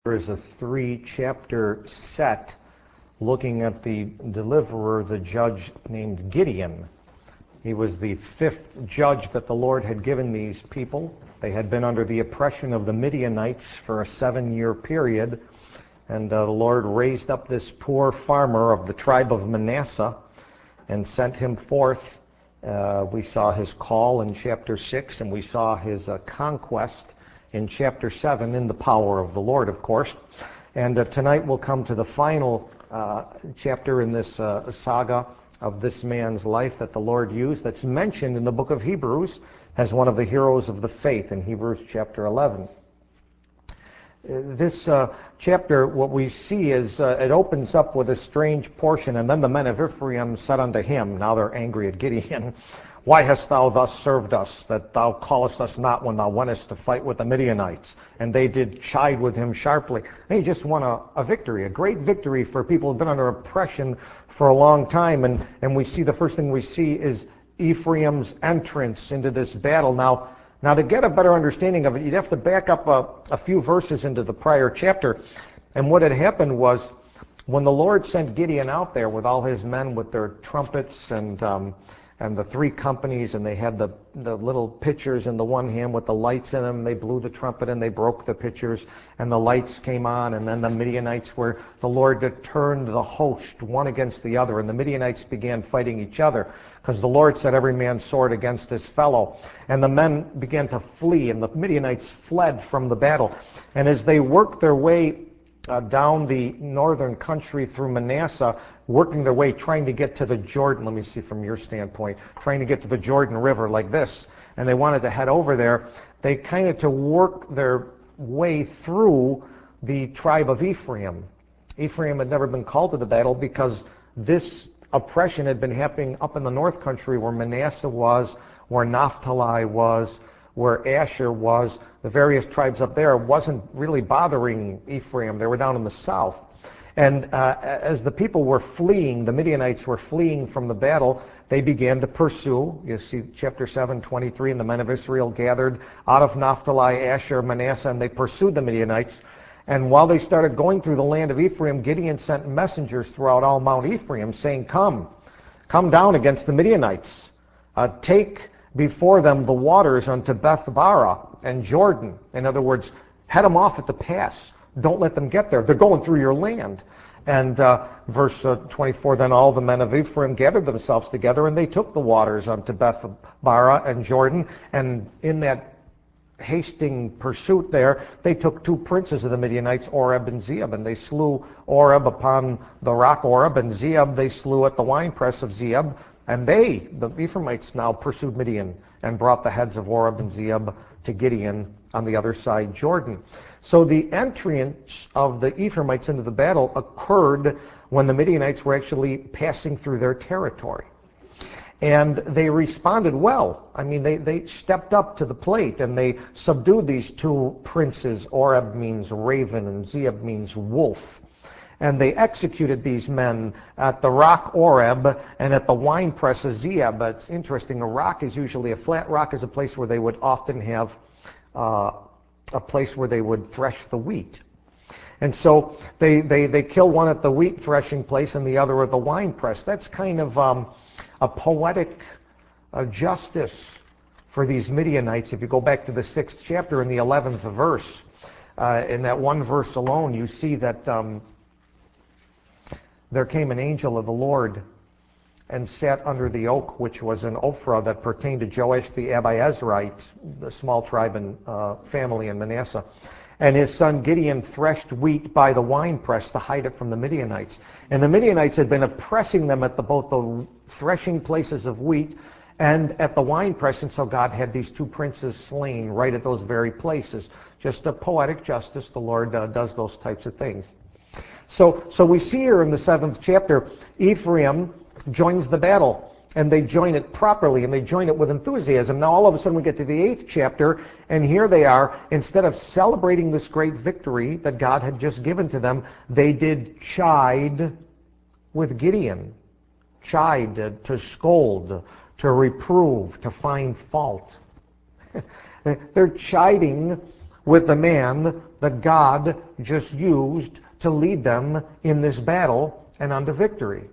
is a 3-chapter set looking at the deliverer, the judge named Gideon. He was the 5th judge that the Lord had given these people. They had been under the oppression of the Midianites for a 7-year period, and the Lord raised up this poor farmer of the tribe of Manasseh and sent him forth. We saw his call in chapter 6, and we saw his conquest in chapter 7 in the power of the Lord, of course. And tonight we'll come to the final chapter in this saga of this man's life that the Lord used, that's mentioned in the book of Hebrews as one of the heroes of the faith in Hebrews chapter 11. This chapter, what we see is it opens up with a strange portion. And then the men of Ephraim said unto him, now they're angry at Gideon, why hast thou thus served us, that thou callest us not when thou wentest to fight with the Midianites? And they did chide with him sharply. And he just won a victory, a great victory for people who have been under oppression for a long time. And we see, the first thing we see is Ephraim's entrance into this battle. Now, to get a better understanding of it, you'd have to back up a few verses into the prior chapter. And what had happened was, when the Lord sent Gideon out there with all his men with their trumpets and the 3 companies, and they had the little pitchers in the one hand with the lights in them, they blew the trumpet and they broke the pitchers, and the lights came on, and then the Midianites were, the Lord turned the host one against the other, and the Midianites began fighting each other, because the Lord set every man's sword against his fellow. And the men began to flee, and the Midianites fled from the battle. And as they worked their way down the northern country through Manasseh, working their way, trying to get to the Jordan, let me see from your standpoint, trying to get to the Jordan River like this, and they wanted to head over there, they kind of to work their way through the tribe of Ephraim. Ephraim had never been called to the battle because this oppression had been happening up in the north country where Manasseh was, where Naphtali was, where Asher was. The various tribes up there wasn't really bothering Ephraim. They were down in the south. And as the people were fleeing, the Midianites were fleeing from the battle, they began to pursue. You see chapter 7:23, and the men of Israel gathered out of Naphtali, Asher, Manasseh, and they pursued the Midianites. And while they started going through the land of Ephraim, Gideon sent messengers throughout all Mount Ephraim saying, come down against the Midianites. Take before them the waters unto Beth-bara and Jordan. In other words, head them off at the pass. Don't let them get there. They're going through your land. And verse 24, then all the men of Ephraim gathered themselves together, and they took the waters unto Beth-bara and Jordan. And in that hasting pursuit there, they took 2 princes of the Midianites, Oreb and Zeeb, and they slew Oreb upon the rock Oreb, and Zeeb they slew at the winepress of Zeeb. And they, the Ephraimites, now pursued Midian and brought the heads of Oreb and Zeeb to Gideon on the other side Jordan. So the entrance of the Ephraimites into the battle occurred when the Midianites were actually passing through their territory. And they responded well. I mean, they stepped up to the plate, and they subdued these 2 princes. Oreb means raven, and Zeeb means wolf. And they executed these men at the rock Oreb and at the winepress of Zeeb. It's interesting, a rock is usually, a flat rock is a place where they would often have a place where they would thresh the wheat. And so they kill one at the wheat threshing place and the other at the winepress. That's kind of a poetic justice for these Midianites. If you go back to the 6th chapter in the 11th verse, in that one verse alone, you see that there came an angel of the Lord and sat under the oak, which was in Ophrah, that pertained to Joash the Abiezrite, the small tribe and family in Manasseh. And his son Gideon threshed wheat by the winepress to hide it from the Midianites. And the Midianites had been oppressing them at both the threshing places of wheat and at the winepress, and so God had these 2 princes slain right at those very places. Just a poetic justice. The Lord does those types of things. So we see here in the 7th chapter, Ephraim joins the battle, and they join it properly, and they join it with enthusiasm. Now all of a sudden we get to the 8th chapter, and here they are. Instead of celebrating this great victory that God had just given to them, they did chide with Gideon. Chide, to scold, to reprove, to find fault. They're chiding with the man that God just used to lead them in this battle and unto victory.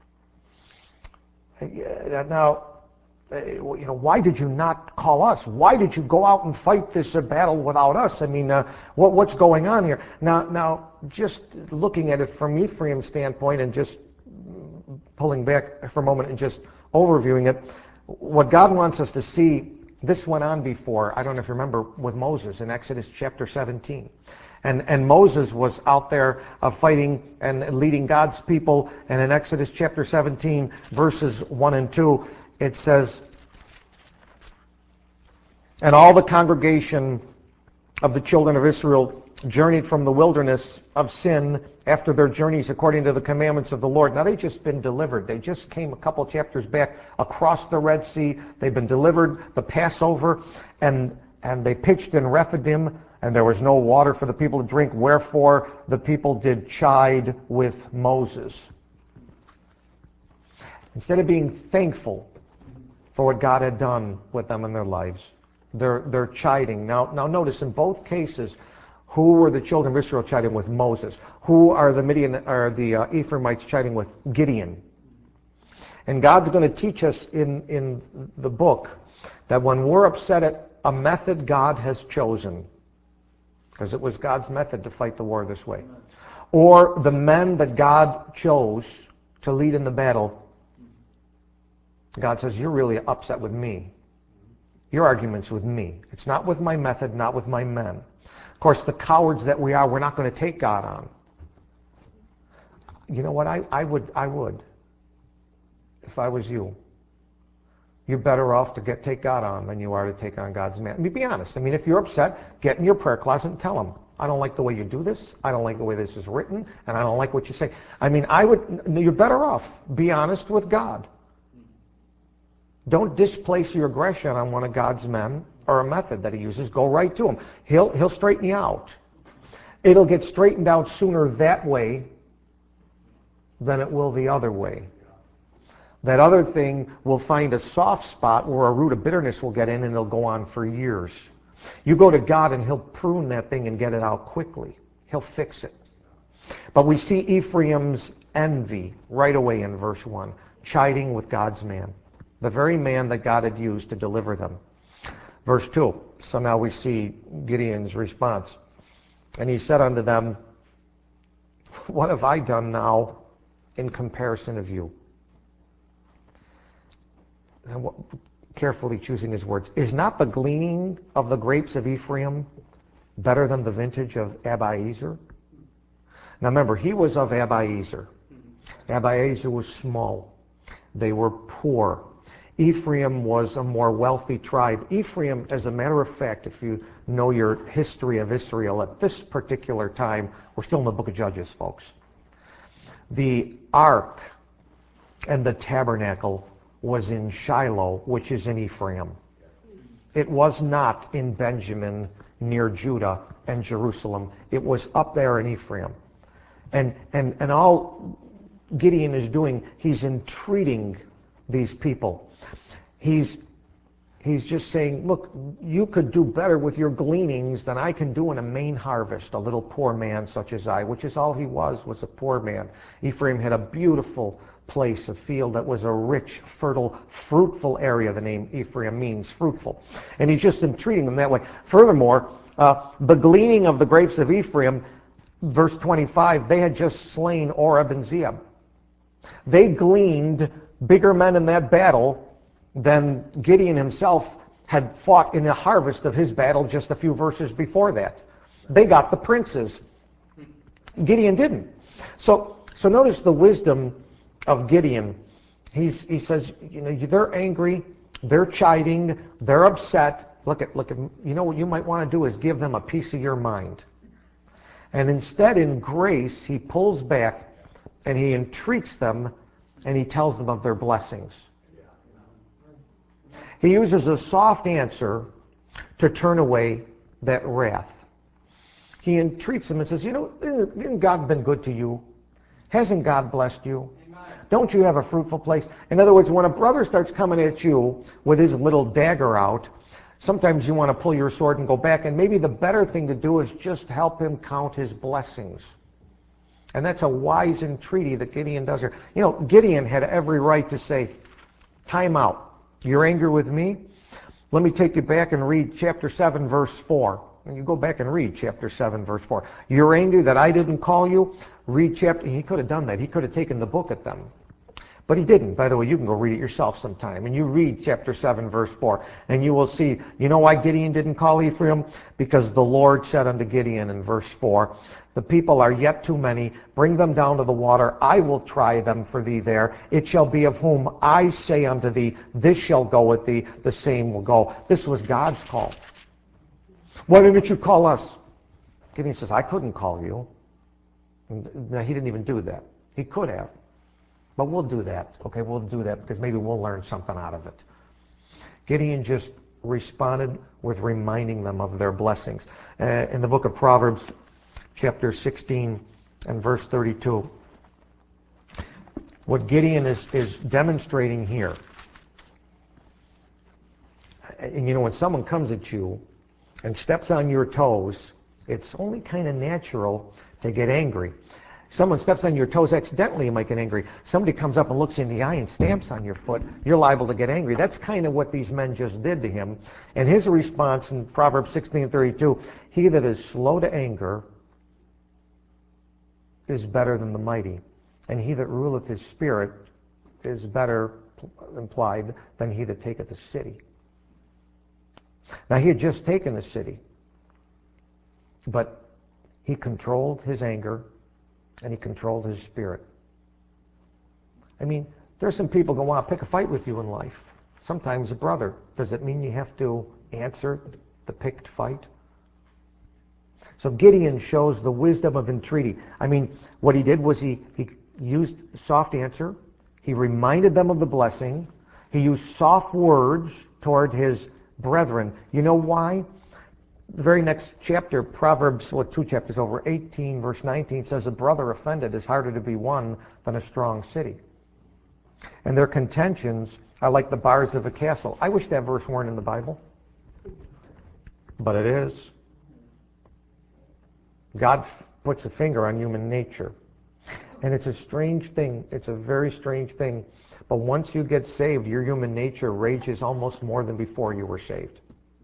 Now, why did you not call us? Why did you go out and fight this battle without us? I mean, what's going on here? Now, just looking at it from Ephraim's standpoint and just pulling back for a moment and just overviewing it, what God wants us to see, this went on before, I don't know if you remember, with Moses in Exodus chapter 17. And Moses was out there fighting and leading God's people. And in Exodus chapter 17, verses 1 and 2, it says, "And all the congregation of the children of Israel journeyed from the wilderness of Sin after their journeys according to the commandments of the Lord." Now, they'd just been delivered. They just came a couple chapters back across the Red Sea. They'd been delivered, the Passover, and they pitched in Rephidim, and there was no water for the people to drink. Wherefore, the people did chide with Moses. Instead of being thankful for what God had done with them in their lives, they're chiding. Now notice, in both cases, who were the children of Israel chiding with? Moses. Who are the Ephraimites chiding with? Gideon. And God's going to teach us in the book that when we're upset at a method God has chosen, because it was God's method to fight the war this way, or the men that God chose to lead in the battle, God says, you're really upset with me. Your argument's with me. It's not with my method, not with my men. Of course, the cowards that we are, we're not going to take God on. You know what? I would. If I was you. You're better off to take God on than you are to take on God's man. I mean, be honest. I mean, if you're upset, get in your prayer closet and tell him, I don't like the way you do this. I don't like the way this is written. And I don't like what you say. I mean, you're better off. Be honest with God. Don't displace your aggression on one of God's men or a method that he uses. Go right to him. He'll straighten you out. It'll get straightened out sooner that way than it will the other way. That other thing will find a soft spot where a root of bitterness will get in, and it'll go on for years. You go to God and he'll prune that thing and get it out quickly. He'll fix it. But we see Ephraim's envy right away in verse 1, chiding with God's man, the very man that God had used to deliver them. Verse 2, so now we see Gideon's response. And he said unto them, what have I done now in comparison of you? And carefully choosing his words. Is not the gleaning of the grapes of Ephraim better than the vintage of Abiezer? Now remember, he was of Abiezer. Abiezer was small. They were poor. Ephraim was a more wealthy tribe. Ephraim, as a matter of fact, if you know your history of Israel at this particular time, we're still in the book of Judges, folks. The ark and the tabernacle was in Shiloh, which is in Ephraim. It was not in Benjamin near Judah and Jerusalem. It was up there in Ephraim. And all Gideon is doing, he's entreating these people. He's just saying, look, you could do better with your gleanings than I can do in a main harvest, a little poor man such as I, which is all he was a poor man. Ephraim had a beautiful place, a field that was a rich, fertile, fruitful area. The name Ephraim means fruitful. And he's just entreating them that way. Furthermore, the gleaning of the grapes of Ephraim, verse 25, they had just slain Oreb and Zeeb. They gleaned bigger men in that battle than Gideon himself had fought in the harvest of his battle just a few verses before that. They got the princes. Gideon didn't. So notice the wisdom of Gideon. He says, they're angry, they're chiding, they're upset. Look at, what you might want to do is give them a piece of your mind. And instead, in grace, he pulls back and he entreats them and he tells them of their blessings. He uses a soft answer to turn away that wrath. He entreats them and says, isn't God been good to you? Hasn't God blessed you? Don't you have a fruitful place? In other words, when a brother starts coming at you with his little dagger out, Sometimes you want to pull your sword and go back, and maybe the better thing to do is just help him count his blessings. And that's a wise entreaty that Gideon does here. You know, Gideon had every right to say, time out. You're angry with me? Let me take you back and read chapter 7, verse 4. And you go back and read chapter 7, verse 4. You're angry that I didn't call you? Read chapter... He could have done that. He could have taken the book at them. But he didn't. By the way, you can go read it yourself sometime. And you read chapter 7, verse 4. And you will see, you know why Gideon didn't call Ephraim? Because the Lord said unto Gideon in verse 4, the people are yet too many. Bring them down to the water. I will try them for thee there. It shall be of whom I say unto thee, this shall go with thee, the same will go. This was God's call. Why didn't you call us? Gideon says, I couldn't call you. No, he didn't even do that. He could have. But we'll do that. Okay, we'll do that because maybe we'll learn something out of it. Gideon just responded with reminding them of their blessings. In the book of Proverbs, chapter 16 and verse 32, what Gideon is demonstrating here, and you know, when someone comes at you and steps on your toes, it's only kind of natural to get angry. Someone steps on your toes accidentally, you might get angry. Somebody comes up and looks you in the eye and stamps on your foot, you're liable to get angry. That's kind of what these men just did to him. And his response in Proverbs 16:32, he that is slow to anger is better than the mighty, and he that ruleth his spirit is better implied than he that taketh a city. Now he had just taken a city, but he controlled his anger and he controlled his spirit. I mean, there's some people who want to pick a fight with you in life. Sometimes a brother. Does it mean you have to answer the picked fight? So Gideon shows the wisdom of entreaty. I mean, what he did was he used soft answer. He reminded them of the blessing. He used soft words toward his brethren. You know why? The very next chapter, Proverbs, 2 chapters over, 18, verse 19, says, a brother offended is harder to be won than a strong city. And their contentions are like the bars of a castle. I wish that verse weren't in the Bible, but it is. God puts a finger on human nature. And it's a strange thing. It's a very strange thing. But once you get saved, your human nature rages almost more than before you were saved.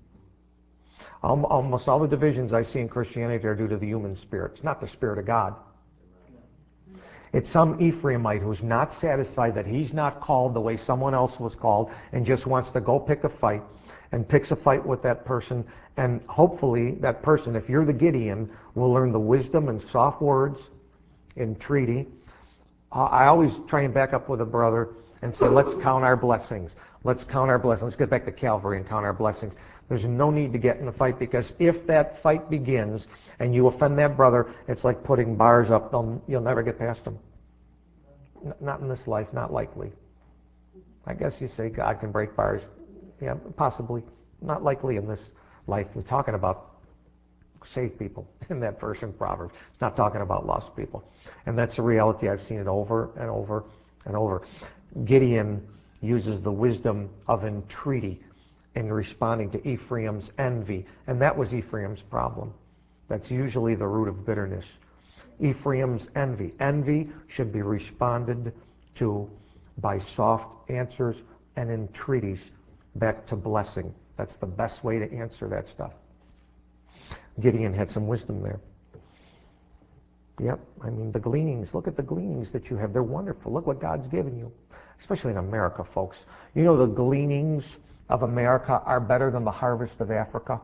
Almost all the divisions I see in Christianity are due to the human spirit. It's not the Spirit of God. It's some Ephraimite who's not satisfied that he's not called the way someone else was called and just wants to go pick a fight and picks a fight with that person. And hopefully that person, if you're the Gideon, will learn the wisdom and soft words, entreaty. I always try and back up with a brother and say, let's count our blessings. Let's count our blessings. Let's get back to Calvary and count our blessings. There's no need to get in a fight, because if that fight begins and you offend that brother, it's like putting bars up. You'll never get past them. Not in this life, not likely. I guess you say God can break bars. Yeah, possibly. Not likely in this life. We're talking about saved people in that verse in Proverbs. It's not talking about lost people. And that's a reality. I've seen it over and over and over. Gideon uses the wisdom of entreaty in responding to Ephraim's envy. And that was Ephraim's problem. That's usually the root of bitterness. Ephraim's envy. Envy should be responded to by soft answers and entreaties back to blessing. That's the best way to answer that stuff. Gideon had some wisdom there. Yep, I mean, the gleanings. Look at the gleanings that you have. They're wonderful. Look what God's given you. Especially in America, folks. You know, the gleanings of America are better than the harvest of Africa.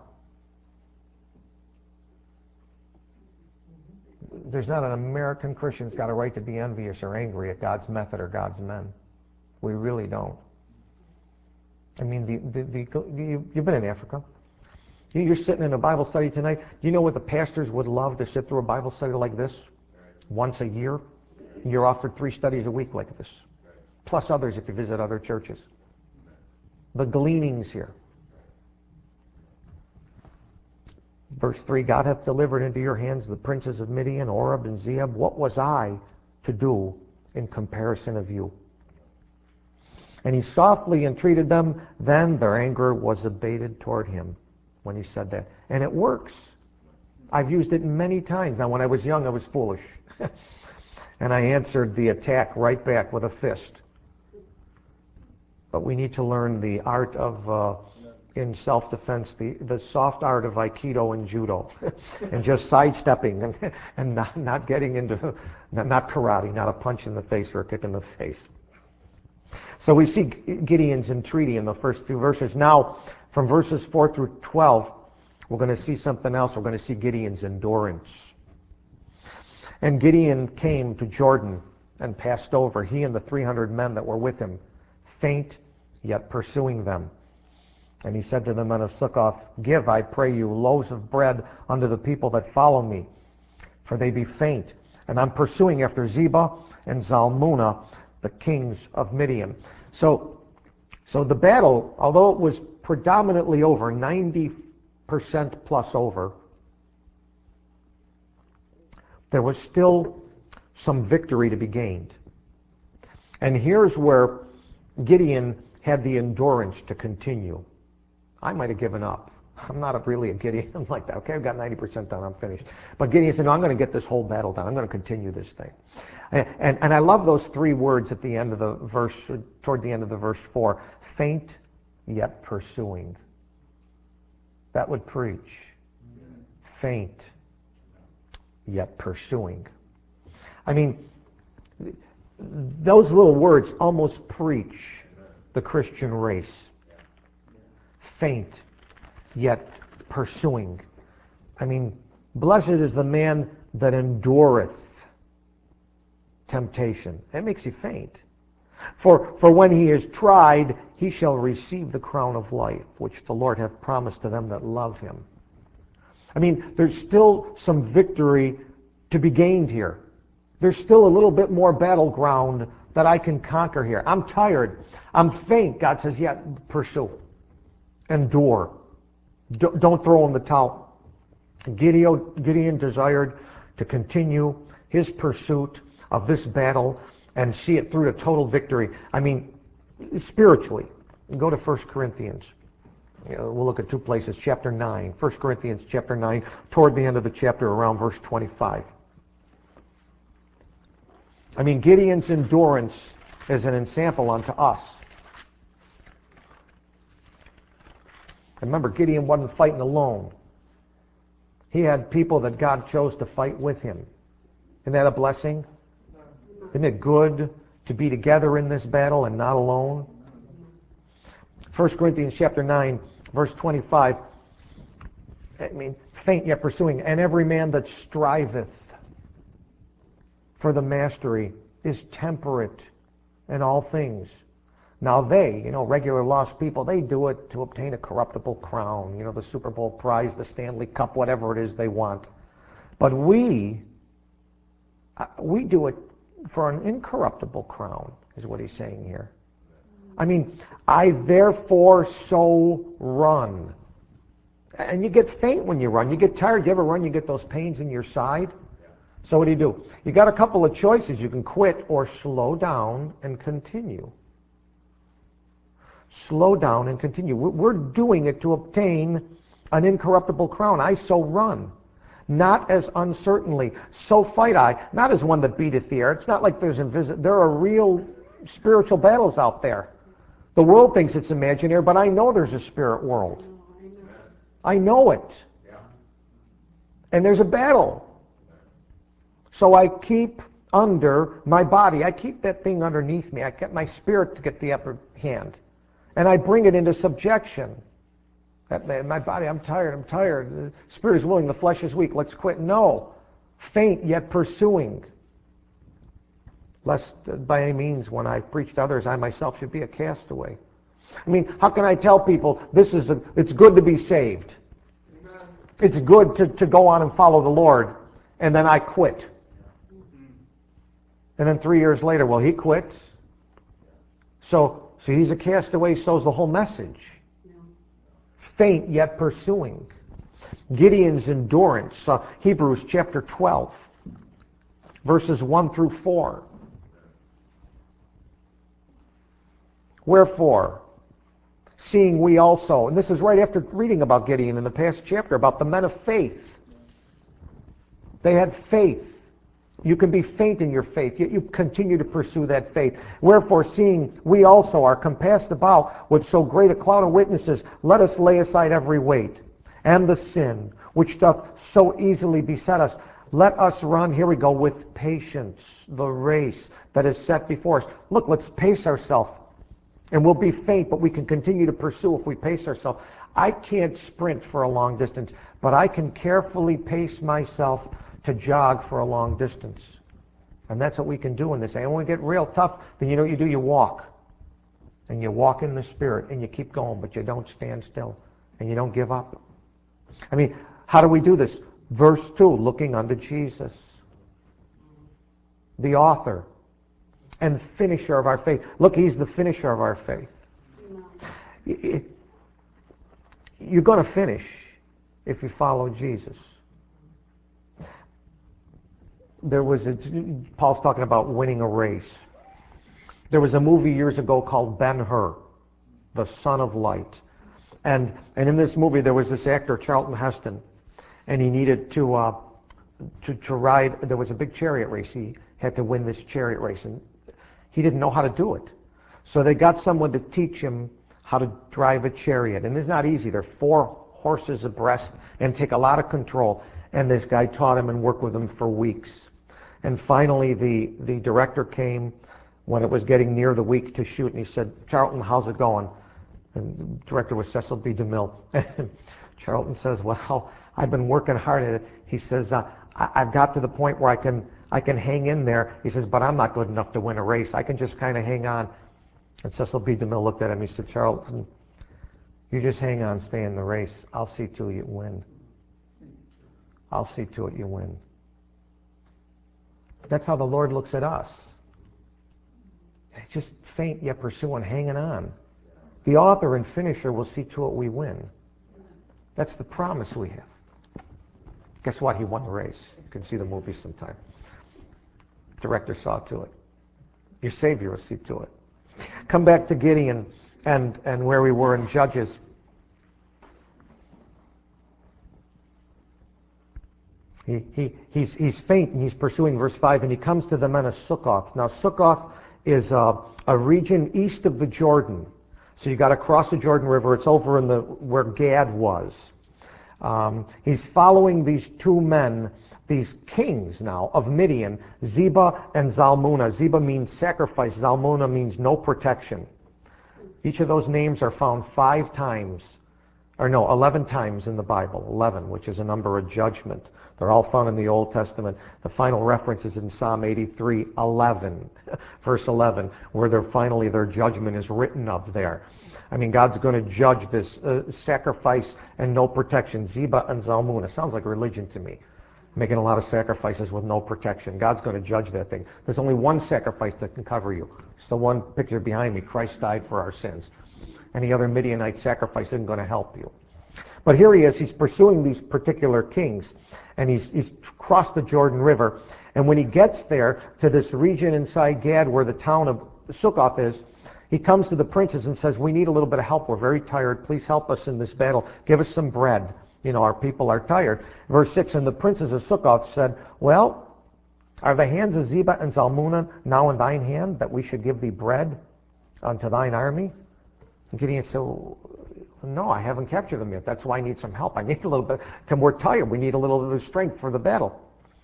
There's not an American Christian that's got a right to be envious or angry at God's method or God's men. We really don't. I mean, you've been in Africa. You're sitting in a Bible study tonight. Do you know what the pastors would love to sit through a Bible study like this once a year? You're offered 3 studies a week like this, plus others if you visit other churches. The gleanings here. Verse 3, God hath delivered into your hands the princes of Midian, Oreb, and Zeeb. What was I to do in comparison of you? And he softly entreated them. Then their anger was abated toward him when he said that. And it works. I've used it many times. Now, when I was young, I was foolish. And I answered the attack right back with a fist. But we need to learn the art of, in self-defense, the soft art of Aikido and Judo. And just sidestepping and not getting into, not karate, not a punch in the face or a kick in the face. So we see Gideon's entreaty in the first few verses. Now, from verses 4 through 12, we're going to see something else. We're going to see Gideon's endurance. And Gideon came to Jordan and passed over, he and the 300 men that were with him, faint yet pursuing them. And he said to the men of Succoth, Give, I pray you, loaves of bread unto the people that follow me, for they be faint. And I'm pursuing after Zebah and Zalmunna, the kings of Midian. So the battle, although it was predominantly over, 90% plus over, there was still some victory to be gained. And here's where Gideon had the endurance to continue. I might have given up. I'm not really a Gideon like that. Okay, I've got 90% done. I'm finished. But Gideon said, no, I'm going to get this whole battle done. I'm going to continue this thing. And I love those three words at the end of the verse, toward the end of the verse 4. Faint yet pursuing. That would preach. Faint yet pursuing. I mean, those little words almost preach the Christian race. Faint yet pursuing. I mean, blessed is the man that endureth temptation. That makes you faint. For when he is tried, he shall receive the crown of life, which the Lord hath promised to them that love him. I mean, there's still some victory to be gained here. There's still a little bit more battleground that I can conquer here. I'm tired. I'm faint. God says, yeah, pursue. Endure. Don't throw in the towel. Gideon desired to continue his pursuit of this battle and see it through to total victory. I mean, spiritually. Go to 1 Corinthians. We'll look at two places. Chapter 9. 1 Corinthians chapter 9, toward the end of the chapter, around verse 25. I mean, Gideon's endurance is an example unto us. Remember, Gideon wasn't fighting alone. He had people that God chose to fight with him. Isn't that a blessing? Isn't it good to be together in this battle and not alone? 1 Corinthians chapter 9, verse 25. I mean, faint yet pursuing. And every man that striveth for the mastery is temperate in all things. Now they, regular lost people, they do it to obtain a corruptible crown, the Super Bowl prize, the Stanley Cup, whatever it is they want. But we do it for an incorruptible crown, is what he's saying here. I mean, I therefore so run. And you get faint when you run. You get tired. You ever run, you get those pains in your side? So what do? You got a couple of choices. You can quit or slow down and continue. Slow down and continue. We're doing it to obtain an incorruptible crown. I so run. Not as uncertainly. So fight I. Not as one that beateth the air. It's not like there are real spiritual battles out there. The world thinks it's imaginary, but I know there's a spirit world. I know it. And there's a battle. So I keep under my body. I keep that thing underneath me. I get my spirit to get the upper hand. And I bring it into subjection. My body, I'm tired. The spirit is willing, the flesh is weak. Let's quit. No. Faint yet pursuing. Lest by any means, when I preach to others, I myself should be a castaway. I mean, how can I tell people it's good to be saved? It's good to go on and follow the Lord, and then I quit. And then 3 years later, well, he quit. So he's a castaway, so's the whole message. Faint yet pursuing. Gideon's endurance. Hebrews chapter 12, verses 1 through 4. Wherefore, seeing we also, and this is right after reading about Gideon in the past chapter, about the men of faith. They had faith. You can be faint in your faith, yet you continue to pursue that faith. Wherefore, seeing we also are compassed about with so great a cloud of witnesses, let us lay aside every weight and the sin which doth so easily beset us. Let us run, here we go, with patience the race that is set before us. Look, let's pace ourselves. And we'll be faint, but we can continue to pursue if we pace ourselves. I can't sprint for a long distance, but I can carefully pace myself to jog for a long distance. And that's what we can do in this. And when we get real tough, then you know what you do? You walk. And you walk in the Spirit, and you keep going, but you don't stand still, and you don't give up. I mean, how do we do this? Verse 2, looking unto Jesus, the author and finisher of our faith. Look, he's the finisher of our faith. You're going to finish if you follow Jesus. Paul's talking about winning a race. There was a movie years ago called Ben-Hur, the Son of Light. And in this movie there was this actor, Charlton Heston, and he needed to ride. There was a big chariot race. He had to win this chariot race, and he didn't know how to do it. So they got someone to teach him how to drive a chariot. And it's not easy. They're 4 horses abreast and take a lot of control. And this guy taught him and worked with him for weeks. And finally the director came when it was getting near the week to shoot, and he said, "Charlton, how's it going?" And the director was Cecil B. DeMille. And Charlton says, "Well, I've been working hard at it." He says, I've got to the point where I can hang in there. He says, "But I'm not good enough to win a race. I can just kind of hang on." And Cecil B. DeMille looked at him. He said, "Charlton, you just hang on, stay in the race. I'll see to it you win. I'll see to it you win." That's how the Lord looks at us. Just faint yet pursuing, hanging on. The author and finisher will see to it we win. That's the promise we have. Guess what? He won the race. You can see the movie sometime. Director saw to it. Your Savior will see to it. Come back to Gideon and where we were in Judges. He's faint and he's pursuing verse 5, and he comes to the men of Sukkoth. Now Sukkoth is a region east of the Jordan. So you got to cross the Jordan River. It's over in where Gad was. He's following these 2 men, these kings now of Midian, Zebah and Zalmunna. Zebah means sacrifice. Zalmunna means no protection. Each of those names are found 5 times, or no, 11 times in the Bible. 11, which is a number of judgment. They're all found in the Old Testament. The final reference is in Psalm 83, 11, verse 11, where their judgment is written of there. I mean, God's going to judge this sacrifice and no protection. Zebah and Zalmunna. Sounds like religion to me. Making a lot of sacrifices with no protection. God's going to judge that thing. There's only one sacrifice that can cover you. It's the one picture behind me. Christ died for our sins. Any other Midianite sacrifice isn't going to help you. But here he is. He's pursuing these particular kings. And he's crossed the Jordan River. And when he gets there to this region inside Gad where the town of Sukkoth is, he comes to the princes and says, "We need a little bit of help. We're very tired. Please help us in this battle. Give us some bread. You know, our people are tired." Verse 6, and the princes of Sukkoth said, "Well, are the hands of Zebah and Zalmunna now in thine hand, that we should give thee bread unto thine army?" And Gideon said, "No, I haven't captured them yet. That's why I need some help. I need a little bit. We're tired. We need a little bit of strength for the battle."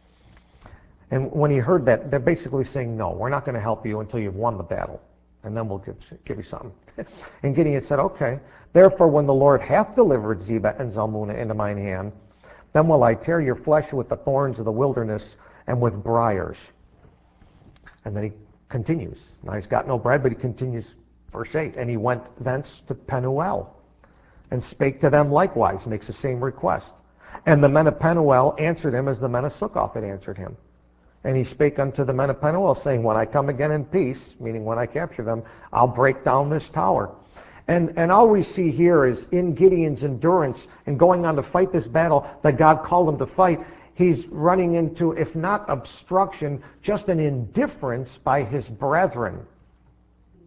And when he heard that, they're basically saying, "No, we're not going to help you until you've won the battle, and then we'll give you something." And Gideon said, "Okay. Therefore, when the Lord hath delivered Zebah and Zalmunna into mine hand, then will I tear your flesh with the thorns of the wilderness and with briars." And then he continues. Now he's got no bread, but he continues, verse 8. And he went thence to Penuel, and spake to them likewise, makes the same request. And the men of Penuel answered him as the men of Sukkoth had answered him. And he spake unto the men of Penuel, saying, "When I come again in peace," meaning when I capture them, "I'll break down this tower." And all we see here is in Gideon's endurance and going on to fight this battle that God called him to fight, he's running into, if not obstruction, just an indifference by his brethren.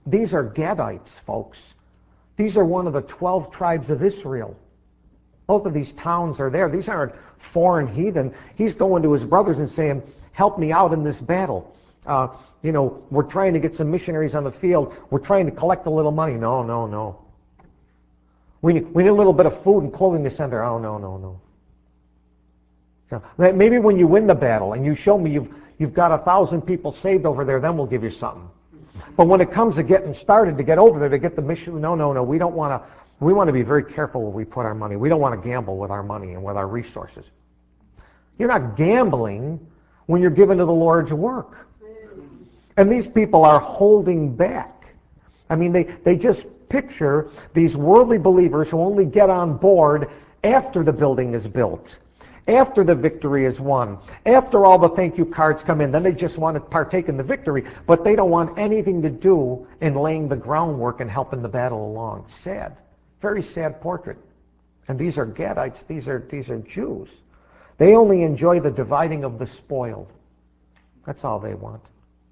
These are Gadites, folks. These are one of the 12 tribes of Israel. Both of these towns are there. These aren't foreign heathen. He's going to his brothers and saying, help me out in this battle. We're trying to get some missionaries on the field. We're trying to collect a little money. No, no, no. We need a little bit of food and clothing to send there. Oh, no, no, no. So maybe when you win the battle and you show me you've got 1,000 people saved over there, then we'll give you something. But when it comes to getting started, to get over there, to get the mission, no, no, no. We want to be very careful where we put our money. We don't want to gamble with our money and with our resources. You're not gambling when you're given to the Lord's work. And these people are holding back. I mean, they just picture these worldly believers who only get on board after the building is built, after the victory is won, after all the thank you cards come in. Then they just want to partake in the victory, but they don't want anything to do in laying the groundwork and helping the battle along. Sad. Very sad portrait. And these are Gadites. These are Jews. They only enjoy the dividing of the spoil. That's all they want.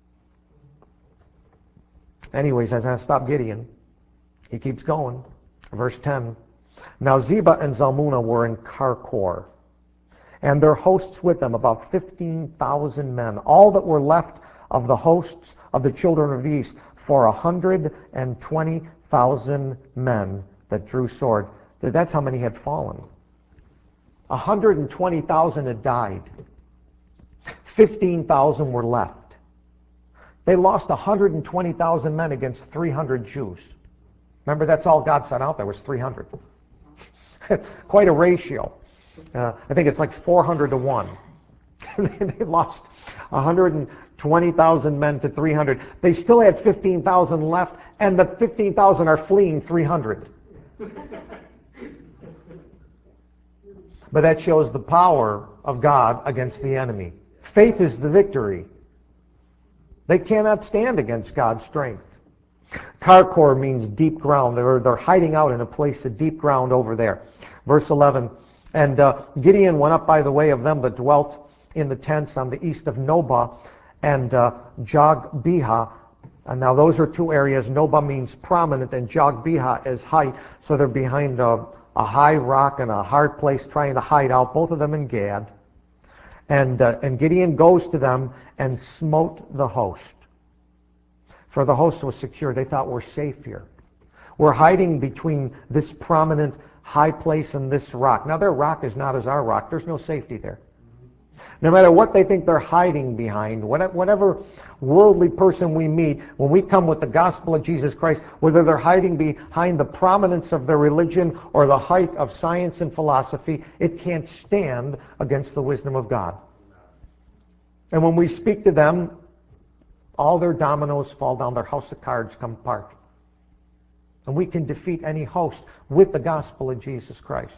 Anyways, as I stop Gideon, he keeps going. Verse 10. Now Zebah and Zalmunna were in Karkor, and their hosts with them, about 15,000 men, all that were left of the hosts of the children of the east, for 120,000 men that drew sword. That's how many had fallen. 120,000 had died. 15,000 were left. They lost 120,000 men against 300 Jews. Remember, that's all God sent out there was 300. Quite a ratio. I think it's like 400 to 1. They lost 120,000 men to 300. They still had 15,000 left, and the 15,000 are fleeing 300. But that shows the power of God against the enemy. Faith is the victory. They cannot stand against God's strength. Karkor means deep ground. They're hiding out in a place of deep ground over there. Verse 11, and Gideon went up by the way of them that dwelt in the tents on the east of Nobah and Jogbehah. And now those are two areas. Nobah means prominent and Jogbehah is height. So they're behind a high rock and a hard place trying to hide out, both of them in Gad. And Gideon goes to them and smote the host. For the host was secure. They thought, we're safe here. We're hiding between this prominent high place and this rock. Now their rock is not as our rock. There's no safety there. No matter what they think they're hiding behind, whatever worldly person we meet, when we come with the gospel of Jesus Christ, whether they're hiding behind the prominence of their religion or the height of science and philosophy, it can't stand against the wisdom of God. And when we speak to them, all their dominoes fall down, their house of cards come apart. And we can defeat any host with the gospel of Jesus Christ.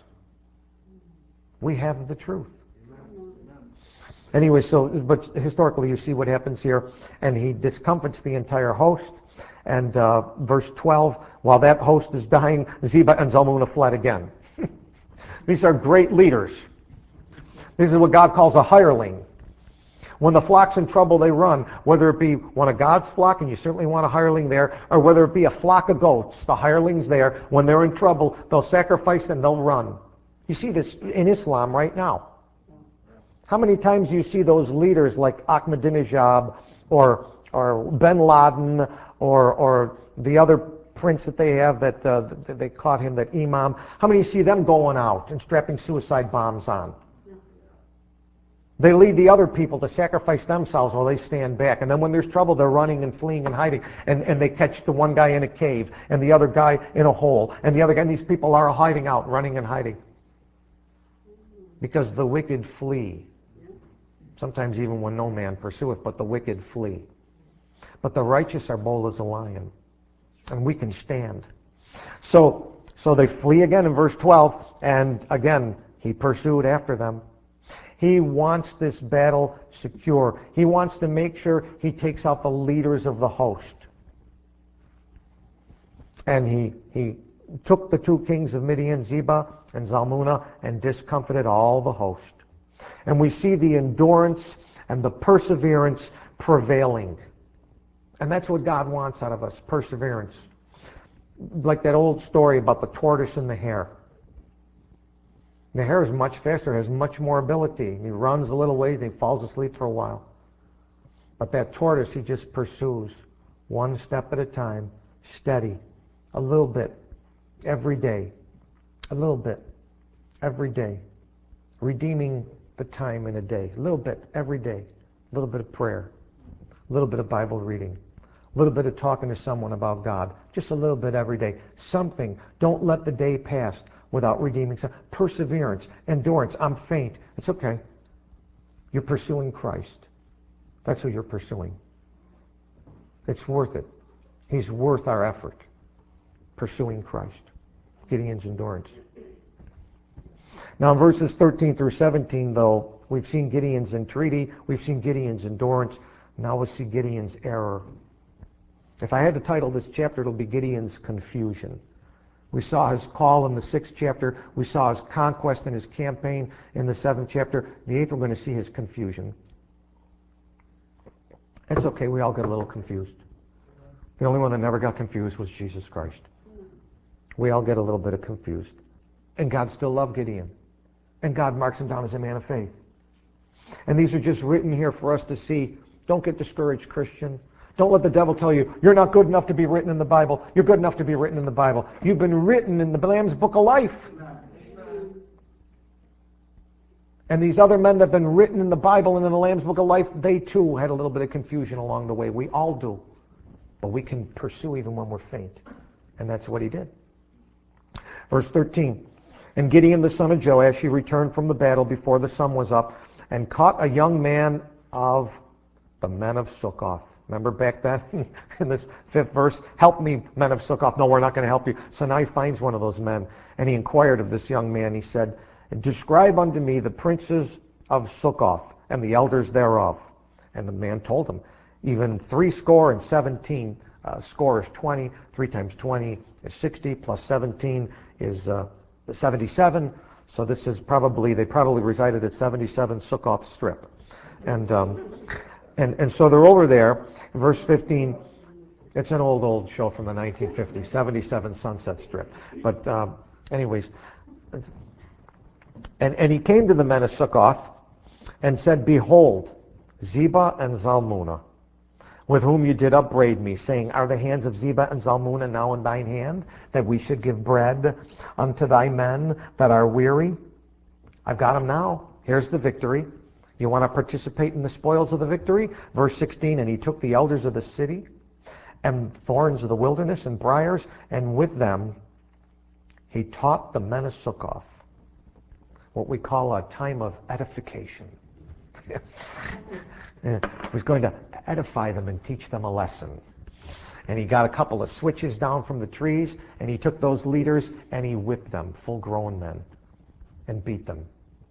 We have the truth. Anyway, but historically you see what happens here, and he discomfits the entire host. And verse 12, while that host is dying, Zebah and Zalmunna fled again. These are great leaders. This is what God calls a hireling. When the flock's in trouble, they run, whether it be one of God's flock, and you certainly want a hireling there, or whether it be a flock of goats, the hireling's there. When they're in trouble, they'll sacrifice and they'll run. You see this in Islam right now. How many times do you see those leaders like Ahmadinejad or bin Laden or the other prince that they have that they caught him, that imam? How many see them going out and strapping suicide bombs on? They lead the other people to sacrifice themselves while they stand back. And then when there's trouble, they're running and fleeing and hiding. And they catch the one guy in a cave and the other guy in a hole. And the other guy, and these people are hiding out, running and hiding. Because the wicked flee. Sometimes even when no man pursueth, but the wicked flee. But the righteous are bold as a lion. And we can stand. So they flee again in verse 12. And again, he pursued after them. He wants this battle secure. He wants to make sure he takes out the leaders of the host. And he took the two kings of Midian, Zebah and Zalmunna, and discomfited all the host. And we see the endurance and the perseverance prevailing And that's what God wants out of us, perseverance. Like that old story about the tortoise and the hare. The hare is much faster, has much more ability. He runs a little ways, and he falls asleep for a while. But that tortoise, he just pursues one step at a time, steady, a little bit, every day, a little bit, every day, redeeming the time in a day, a little bit every day, a little bit of prayer, a little bit of Bible reading, a little bit of talking to someone about God, just a little bit every day, something. Don't let the day pass without redeeming some. Perseverance, endurance. I'm faint. It's okay. You're pursuing Christ. That's who you're pursuing. It's worth it. He's worth our effort. Pursuing Christ. Gideon's endurance. Now in verses 13 through 17, though, we've seen Gideon's entreaty, we've seen Gideon's endurance, now we'll see Gideon's error. If I had to title this chapter, it'll be Gideon's confusion. We saw his call in the 6th chapter. We saw his conquest and his campaign in the 7th chapter. The 8th, we're going to see his confusion. It's okay, we all get a little confused. The only one that never got confused was Jesus Christ. We all get a little bit of confused. And God still loved Gideon. And God marks him down as a man of faith. And these are just written here for us to see. Don't get discouraged, Christian. Don't let the devil tell you, you're not good enough to be written in the Bible. You're good enough to be written in the Bible. You've been written in the Lamb's Book of Life. Amen. And these other men that have been written in the Bible and in the Lamb's Book of Life, they too had a little bit of confusion along the way. We all do. But we can pursue even when we're faint. And that's what he did. Verse 13. And Gideon the son of Joash, he returned from the battle before the sun was up, and caught a young man of the men of Sukkoth. Remember back then in this 5th verse, help me, men of Sukkoth. No, we're not going to help you. So now he finds one of those men, and he inquired of this young man. He said, describe unto me the princes of Sukkoth and the elders thereof. And the man told him, even 17. Score is 20. 3 times 20 is 60, plus 17 is 77. So this is they probably resided at 77 Sukkoth Strip. And so they're over there. Verse 15, it's an old show from the 1950s, 77 Sunset Strip. But anyways, and he came to the men of Sukkoth and said, behold, Zebah and Zalmunna, with whom you did upbraid me, saying, are the hands of Zebah and Zalmunna now in thine hand, that we should give bread unto thy men that are weary? I've got them now. Here's the victory. You want to participate in the spoils of the victory? Verse 16, and he took the elders of the city and thorns of the wilderness and briars, and with them he taught the men of Sukkoth what we call a time of edification. He was going to edify them and teach them a lesson. And he got a couple of switches down from the trees, and he took those leaders and he whipped them, full-grown men, and beat them.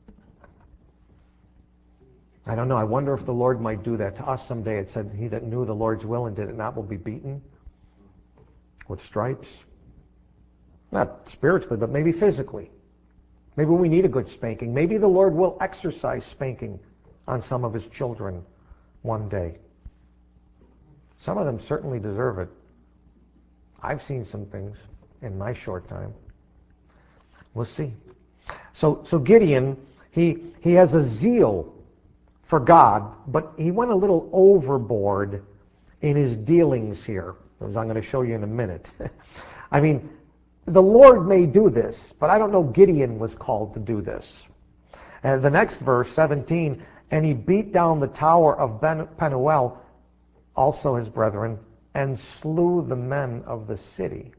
I don't know. I wonder if the Lord might do that to us someday. It said, he that knew the Lord's will and did it not will be beaten with stripes. Not spiritually, but maybe physically. Maybe we need a good spanking. Maybe the Lord will exercise spanking on some of his children one day. Some of them certainly deserve it. I've seen some things in my short time. We'll see. So Gideon, he has a zeal for God, but he went a little overboard in his dealings here, as I'm going to show you in a minute. I mean, the Lord may do this, but I don't know Gideon was called to do this. And the next verse, 17, and he beat down the tower of Penuel, also his brethren, and slew the men of the city.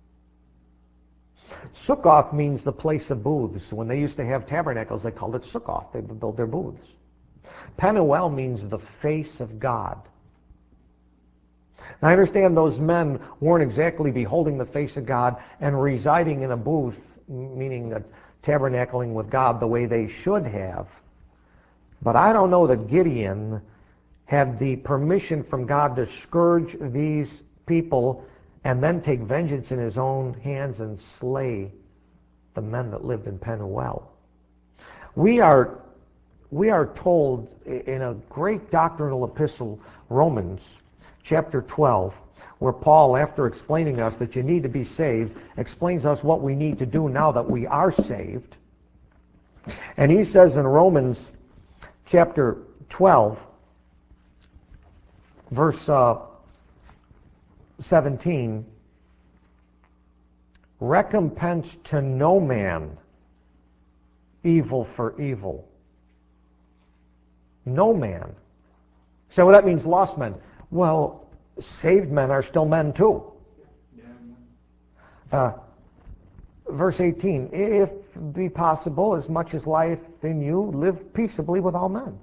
Sukkoth means the place of booths. When they used to have tabernacles, they called it Sukkoth. They would build their booths. Penuel means the face of God. Now I understand those men weren't exactly beholding the face of God and residing in a booth, meaning that tabernacling with God the way they should have. But I don't know that Gideon had the permission from God to scourge these people and then take vengeance in his own hands and slay the men that lived in Penuel. We are told in a great doctrinal epistle, Romans, chapter 12, where Paul, after explaining us that you need to be saved, explains us what we need to do now that we are saved. And he says in Romans chapter 12, verse 17, recompense to no man evil for evil. No man. So that means lost men. Well, saved men are still men too. Verse 18, if be possible, as much as lieth in you, live peaceably with all men.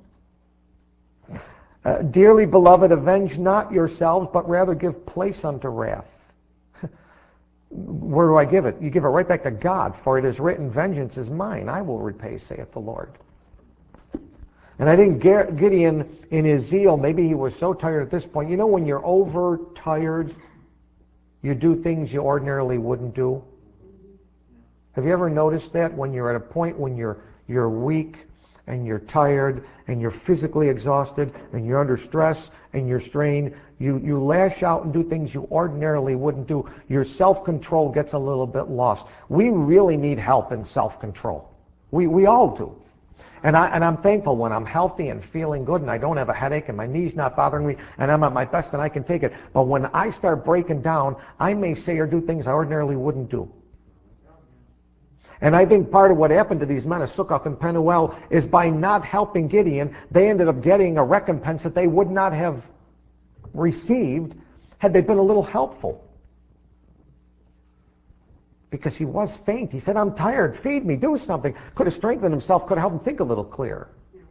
Dearly beloved, avenge not yourselves, but rather give place unto wrath. Where do I give it? You give it right back to God, for it is written, vengeance is mine, I will repay, saith the Lord. And I think Gideon, in his zeal, maybe he was so tired at this point. You know when you're overtired, you do things you ordinarily wouldn't do? Have you ever noticed that when you're at a point when you're weak and you're tired and you're physically exhausted and you're under stress and you're strained, you lash out and do things you ordinarily wouldn't do. Your self-control gets a little bit lost. We really need help in self-control. We all do. And I'm thankful when I'm healthy and feeling good and I don't have a headache and my knee's not bothering me and I'm at my best and I can take it. But when I start breaking down, I may say or do things I ordinarily wouldn't do. And I think part of what happened to these men of Sukkoth and Penuel is by not helping Gideon, they ended up getting a recompense that they would not have received had they been a little helpful. Because he was faint. He said, I'm tired. Feed me. Do something. Could have strengthened himself. Could have helped him think a little clearer.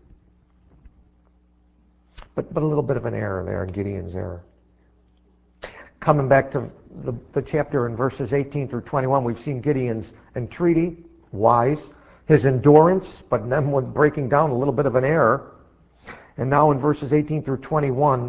But a little bit of an error there in Gideon's error. Coming back to the chapter in verses 18 through 21, we've seen Gideon's entreaty, wise, his endurance, but then with breaking down a little bit of an error. And now in verses 18 through 21,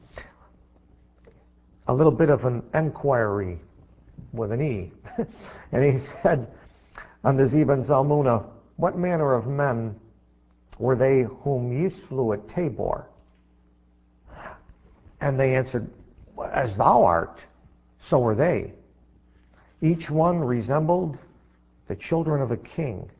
a little bit of an enquiry with an E. And he said unto Zebah and Zalmunna, what manner of men were they whom ye slew at Tabor? And they answered, as thou art, so were they. Each one resembled the children of a king.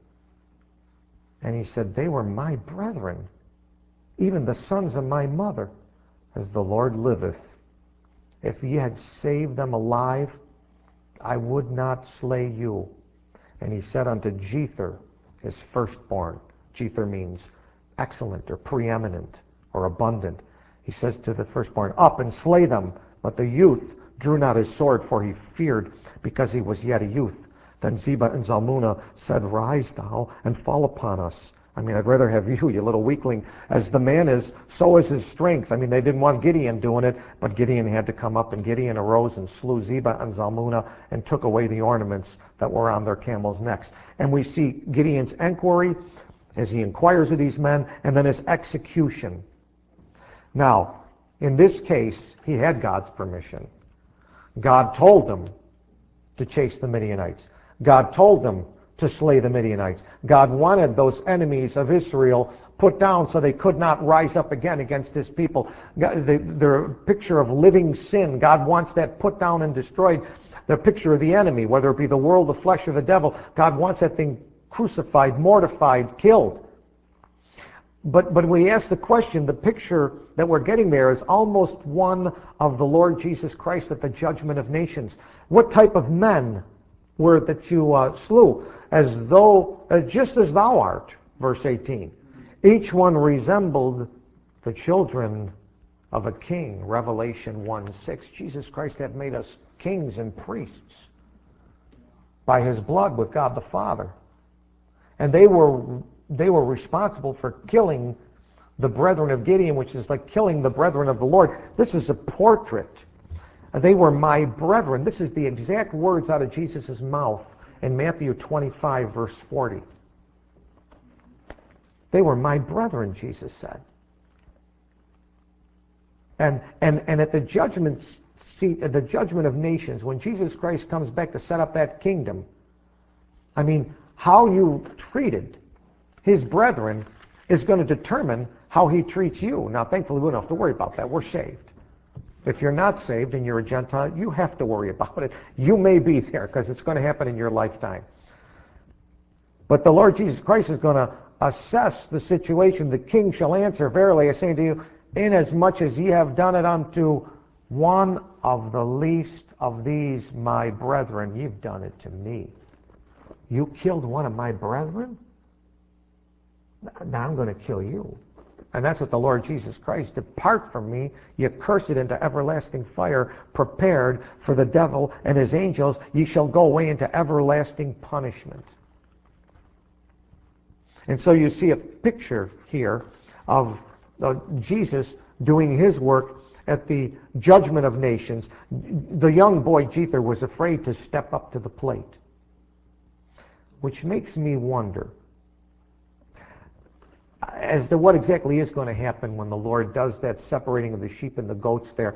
And he said, they were my brethren, even the sons of my mother, as the Lord liveth. If ye had saved them alive, I would not slay you. And he said unto Jether, his firstborn. Jether means excellent or preeminent or abundant. He says to the firstborn, up and slay them. But the youth drew not his sword, for he feared, because he was yet a youth. Then Zebah and Zalmunna said, rise thou and fall upon us. I mean, I'd rather have you little weakling. As the man is, so is his strength. I mean, they didn't want Gideon doing it, but Gideon had to come up, and Gideon arose and slew Zebah and Zalmunna and took away the ornaments that were on their camels' necks. And we see Gideon's inquiry as he inquires of these men, and then his execution. Now, in this case, he had God's permission. God told him to chase the Midianites. God told them to slay the Midianites. God wanted those enemies of Israel put down so they could not rise up again against his people. They're a picture of living sin. God wants that put down and destroyed. The picture of the enemy, whether it be the world, the flesh, or the devil, God wants that thing crucified, mortified, killed. But when we ask the question, the picture that we're getting there is almost one of the Lord Jesus Christ at the judgment of nations. What type of men were it that you slew? As though, just as thou art, verse 18. Each one resembled the children of a king, Revelation 1:6. Jesus Christ hath made us kings and priests by his blood with God the Father. And they were responsible for killing the brethren of Gideon, which is like killing the brethren of the Lord. This is a portrait. They were my brethren. This is the exact words out of Jesus' mouth in Matthew 25, verse 40. They were my brethren, Jesus said. And at the judgment seat, at the judgment of nations, when Jesus Christ comes back to set up that kingdom, I mean, how you treated his brethren is going to determine how he treats you. Now, thankfully, we don't have to worry about that. We're saved. If you're not saved and you're a Gentile, you have to worry about it. You may be there because it's going to happen in your lifetime. But the Lord Jesus Christ is going to assess the situation. The king shall answer, verily I say to you, inasmuch as ye have done it unto one of the least of these my brethren, you've done it to me. You killed one of my brethren? Now I'm going to kill you. And that's what the Lord Jesus Christ, depart from me, ye cursed, into everlasting fire, prepared for the devil and his angels. Ye shall go away into everlasting punishment. And so you see a picture here of Jesus doing his work at the judgment of nations. The young boy Jether was afraid to step up to the plate, which makes me wonder as to what exactly is going to happen when the Lord does that separating of the sheep and the goats there.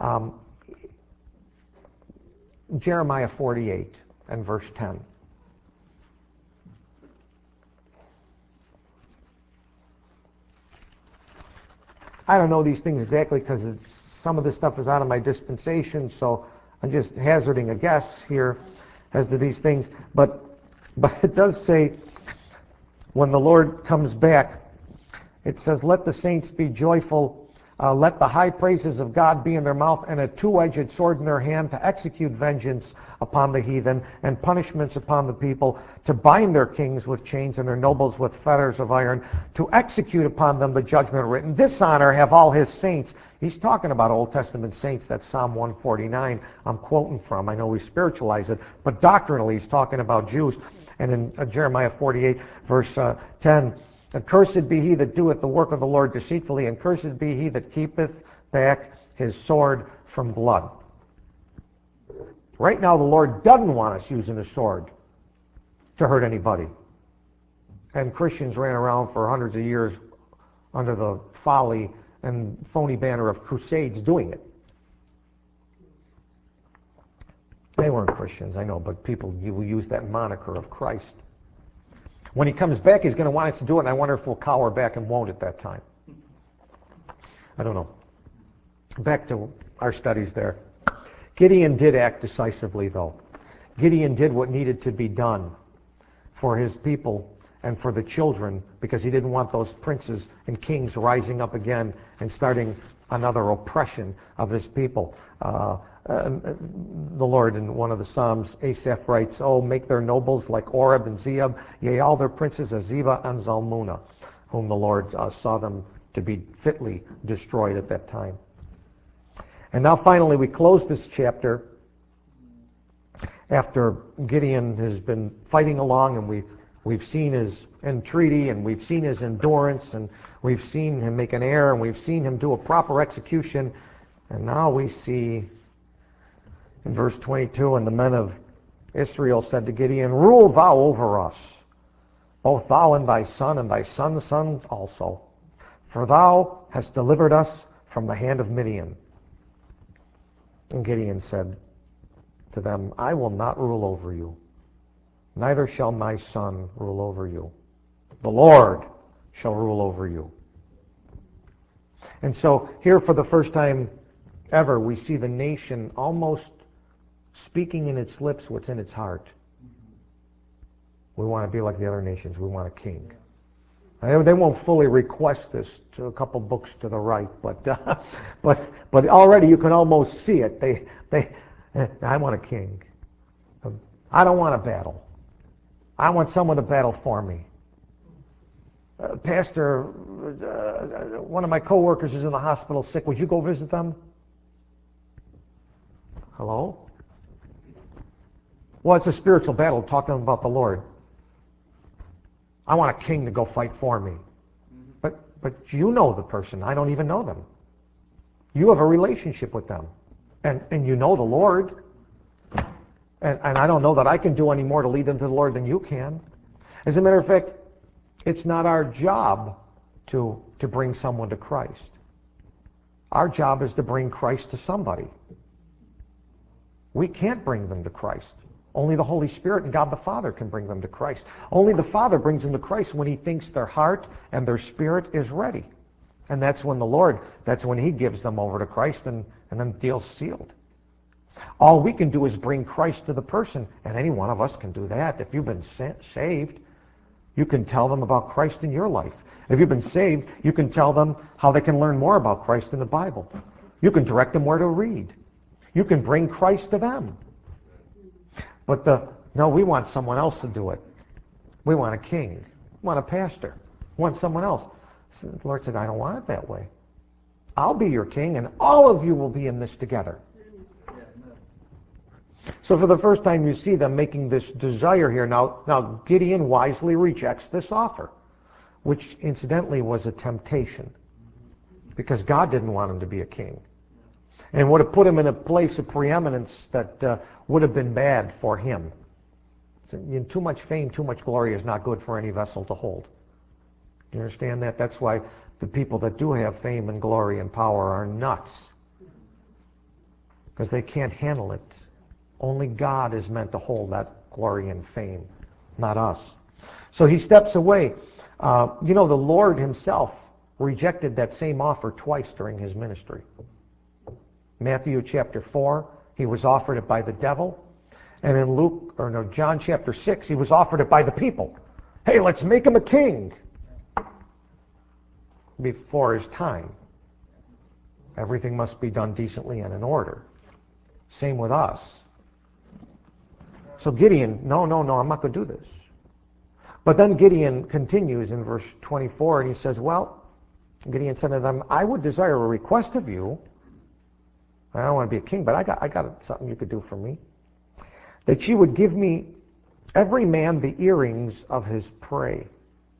Jeremiah 48 and verse 10. I don't know these things exactly because some of this stuff is out of my dispensation, so I'm just hazarding a guess here as to these things. But it does say, when the Lord comes back, it says, let the saints be joyful, let the high praises of God be in their mouth, and a two-edged sword in their hand, to execute vengeance upon the heathen, and punishments upon the people, to bind their kings with chains and their nobles with fetters of iron, to execute upon them the judgment written. This honor have all his saints. He's talking about Old Testament saints. That's Psalm 149 I'm quoting from. I know we spiritualize it, but doctrinally he's talking about Jews. And in Jeremiah 48, verse 10, and cursed be he that doeth the work of the Lord deceitfully, and cursed be he that keepeth back his sword from blood. Right now the Lord doesn't want us using a sword to hurt anybody. And Christians ran around for hundreds of years under the folly and phony banner of crusades doing it. They weren't Christians, I know, but people will use that moniker of Christ. When he comes back, he's going to want us to do it, and I wonder if we'll cower back and won't at that time. I don't know. Back to our studies there. Gideon did act decisively, though. Gideon did what needed to be done for his people and for the children, because he didn't want those princes and kings rising up again and starting another oppression of his people. The Lord, in one of the Psalms, Asaph writes, oh, make their nobles like Oreb and Zeeb, yea, all their princes as Zebah and Zalmunna, whom the Lord saw them to be fitly destroyed at that time. And now finally we close this chapter after Gideon has been fighting along, and we've seen his entreaty, and we've seen his endurance, and we've seen him make an error, and we've seen him do a proper execution. And now we see in verse 22, and the men of Israel said to Gideon, rule thou over us, both thou and thy son's sons also, for thou hast delivered us from the hand of Midian. And Gideon said to them, I will not rule over you, neither shall my son rule over you. The Lord shall rule over you. And so here, for the first time ever, we see the nation almost speaking in its lips what's in its heart. We want to be like the other nations. We want a king. They won't fully request this to a couple books to the right, but already you can almost see it. I want a king. I don't want a battle. I want someone to battle for me. Pastor, one of my coworkers is in the hospital sick. Would you go visit them? Hello? Well, it's a spiritual battle, talking about the Lord. I want a king to go fight for me. But you know the person. I don't even know them. You have a relationship with them. And you know the Lord. And I don't know that I can do any more to lead them to the Lord than you can. As a matter of fact, it's not our job to bring someone to Christ. Our job is to bring Christ to somebody. We can't bring them to Christ. Only the Holy Spirit and God the Father can bring them to Christ. Only the Father brings them to Christ when he thinks their heart and their spirit is ready. And that's when he gives them over to Christ, and then the deal's sealed. All we can do is bring Christ to the person, and any one of us can do that. If you've been saved, you can tell them about Christ in your life. If you've been saved, you can tell them how they can learn more about Christ in the Bible. You can direct them where to read. You can bring Christ to them. But no, we want someone else to do it. We want a king. We want a pastor. We want someone else. So the Lord said, I don't want it that way. I'll be your king, and all of you will be in this together. So for the first time, you see them making this desire here. Now Gideon wisely rejects this offer, which incidentally was a temptation, because God didn't want him to be a king, and would have put him in a place of preeminence that would have been bad for him. So, too much fame, too much glory is not good for any vessel to hold. Do you understand that? That's why the people that do have fame and glory and power are nuts, because they can't handle it. Only God is meant to hold that glory and fame, not us. So he steps away. The Lord himself rejected that same offer twice during his ministry. Matthew chapter 4, he was offered it by the devil. And in John chapter 6, he was offered it by the people. Hey, let's make him a king. Before his time. Everything must be done decently and in order. Same with us. So Gideon, no, I'm not going to do this. But then Gideon continues in verse 24, and he says, Gideon said to them, I would desire a request of you. I don't want to be a king, but I got something you could do for me. That you would give me, every man, the earrings of his prey.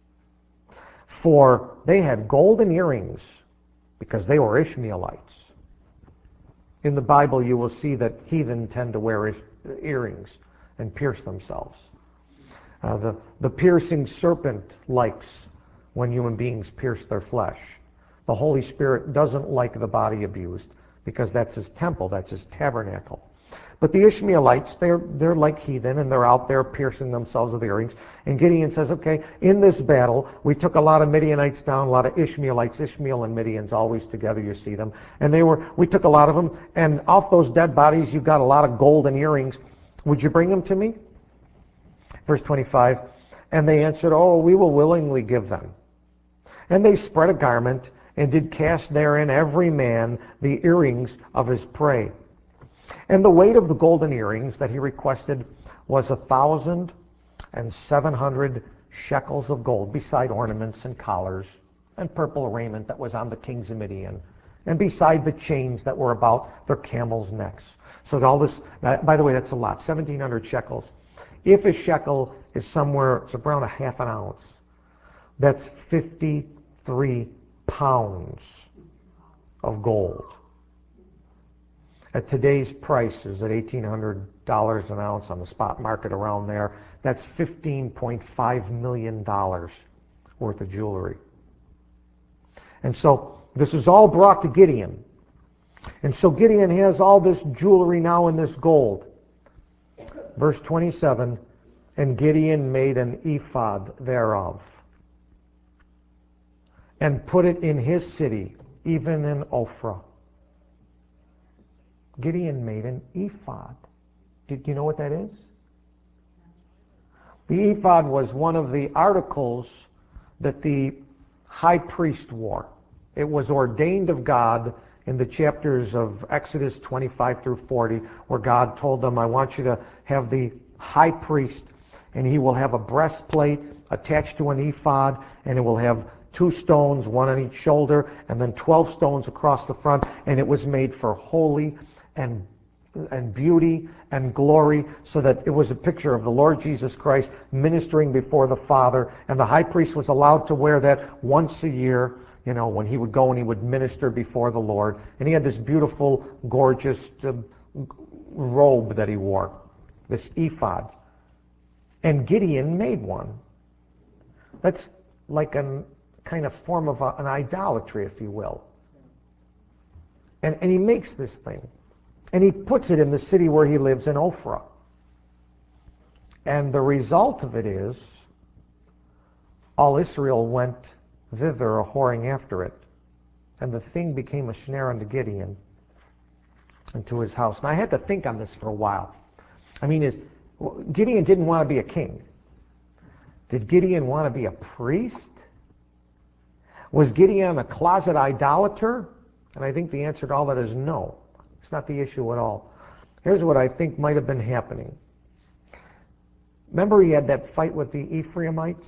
For they had golden earrings, because they were Ishmaelites. In the Bible, you will see that heathen tend to wear earrings and pierce themselves. The piercing serpent likes when human beings pierce their flesh. The Holy Spirit doesn't like the body abused, because that's his temple, that's his tabernacle. But the Ishmaelites, they're like heathen, and they're out there piercing themselves with earrings. And Gideon says, okay, in this battle, we took a lot of Midianites down, a lot of Ishmaelites. Ishmael and Midian's always together, you see them. And we took a lot of them, and off those dead bodies, you got a lot of golden earrings. Would you bring them to me? Verse 25, and they answered, we will willingly give them. And they spread a garment, and did cast therein every man the earrings of his prey. And the weight of the golden earrings that he requested was 1,700 shekels of gold, beside ornaments and collars and purple raiment that was on the kings of Midian, and beside the chains that were about their camels' necks. So all this, by the way, that's a lot, 1,700 shekels. If a shekel is somewhere, it's around a half an ounce, that's 53 pounds of gold. At today's prices, at $1,800 an ounce on the spot market around there, that's $15.5 million worth of jewelry. And so this is all brought to Gideon. And so Gideon has all this jewelry now in this gold. Verse 27, and Gideon made an ephod thereof, and put it in his city, even in Ophrah. Gideon made an ephod. Do you know what that is? The ephod was one of the articles that the high priest wore. It was ordained of God in the chapters of Exodus 25 through 40, where God told them, I want you to have the high priest, and he will have a breastplate attached to an ephod, and it will have 2 stones, one on each shoulder, and then 12 stones across the front, and it was made for holy and beauty and glory, so that it was a picture of the Lord Jesus Christ ministering before the Father, and the high priest was allowed to wear that once a year, when he would go and he would minister before the Lord. And he had this beautiful, gorgeous robe that he wore, this ephod. And Gideon made one. That's like a kind of form of an idolatry, if you will. And he makes this thing. And he puts it in the city where he lives in Ophrah. And the result of it is, all Israel went thither a whoring after it. and the thing became a snare unto Gideon and to his house. And I had to think on this for a while. I mean, Gideon didn't want to be a king. Did Gideon want to be a priest? Was Gideon a closet idolater? And I think the answer to all that is no. It's not the issue at all. Here's what I think might have been happening. Remember he had that fight with the Ephraimites?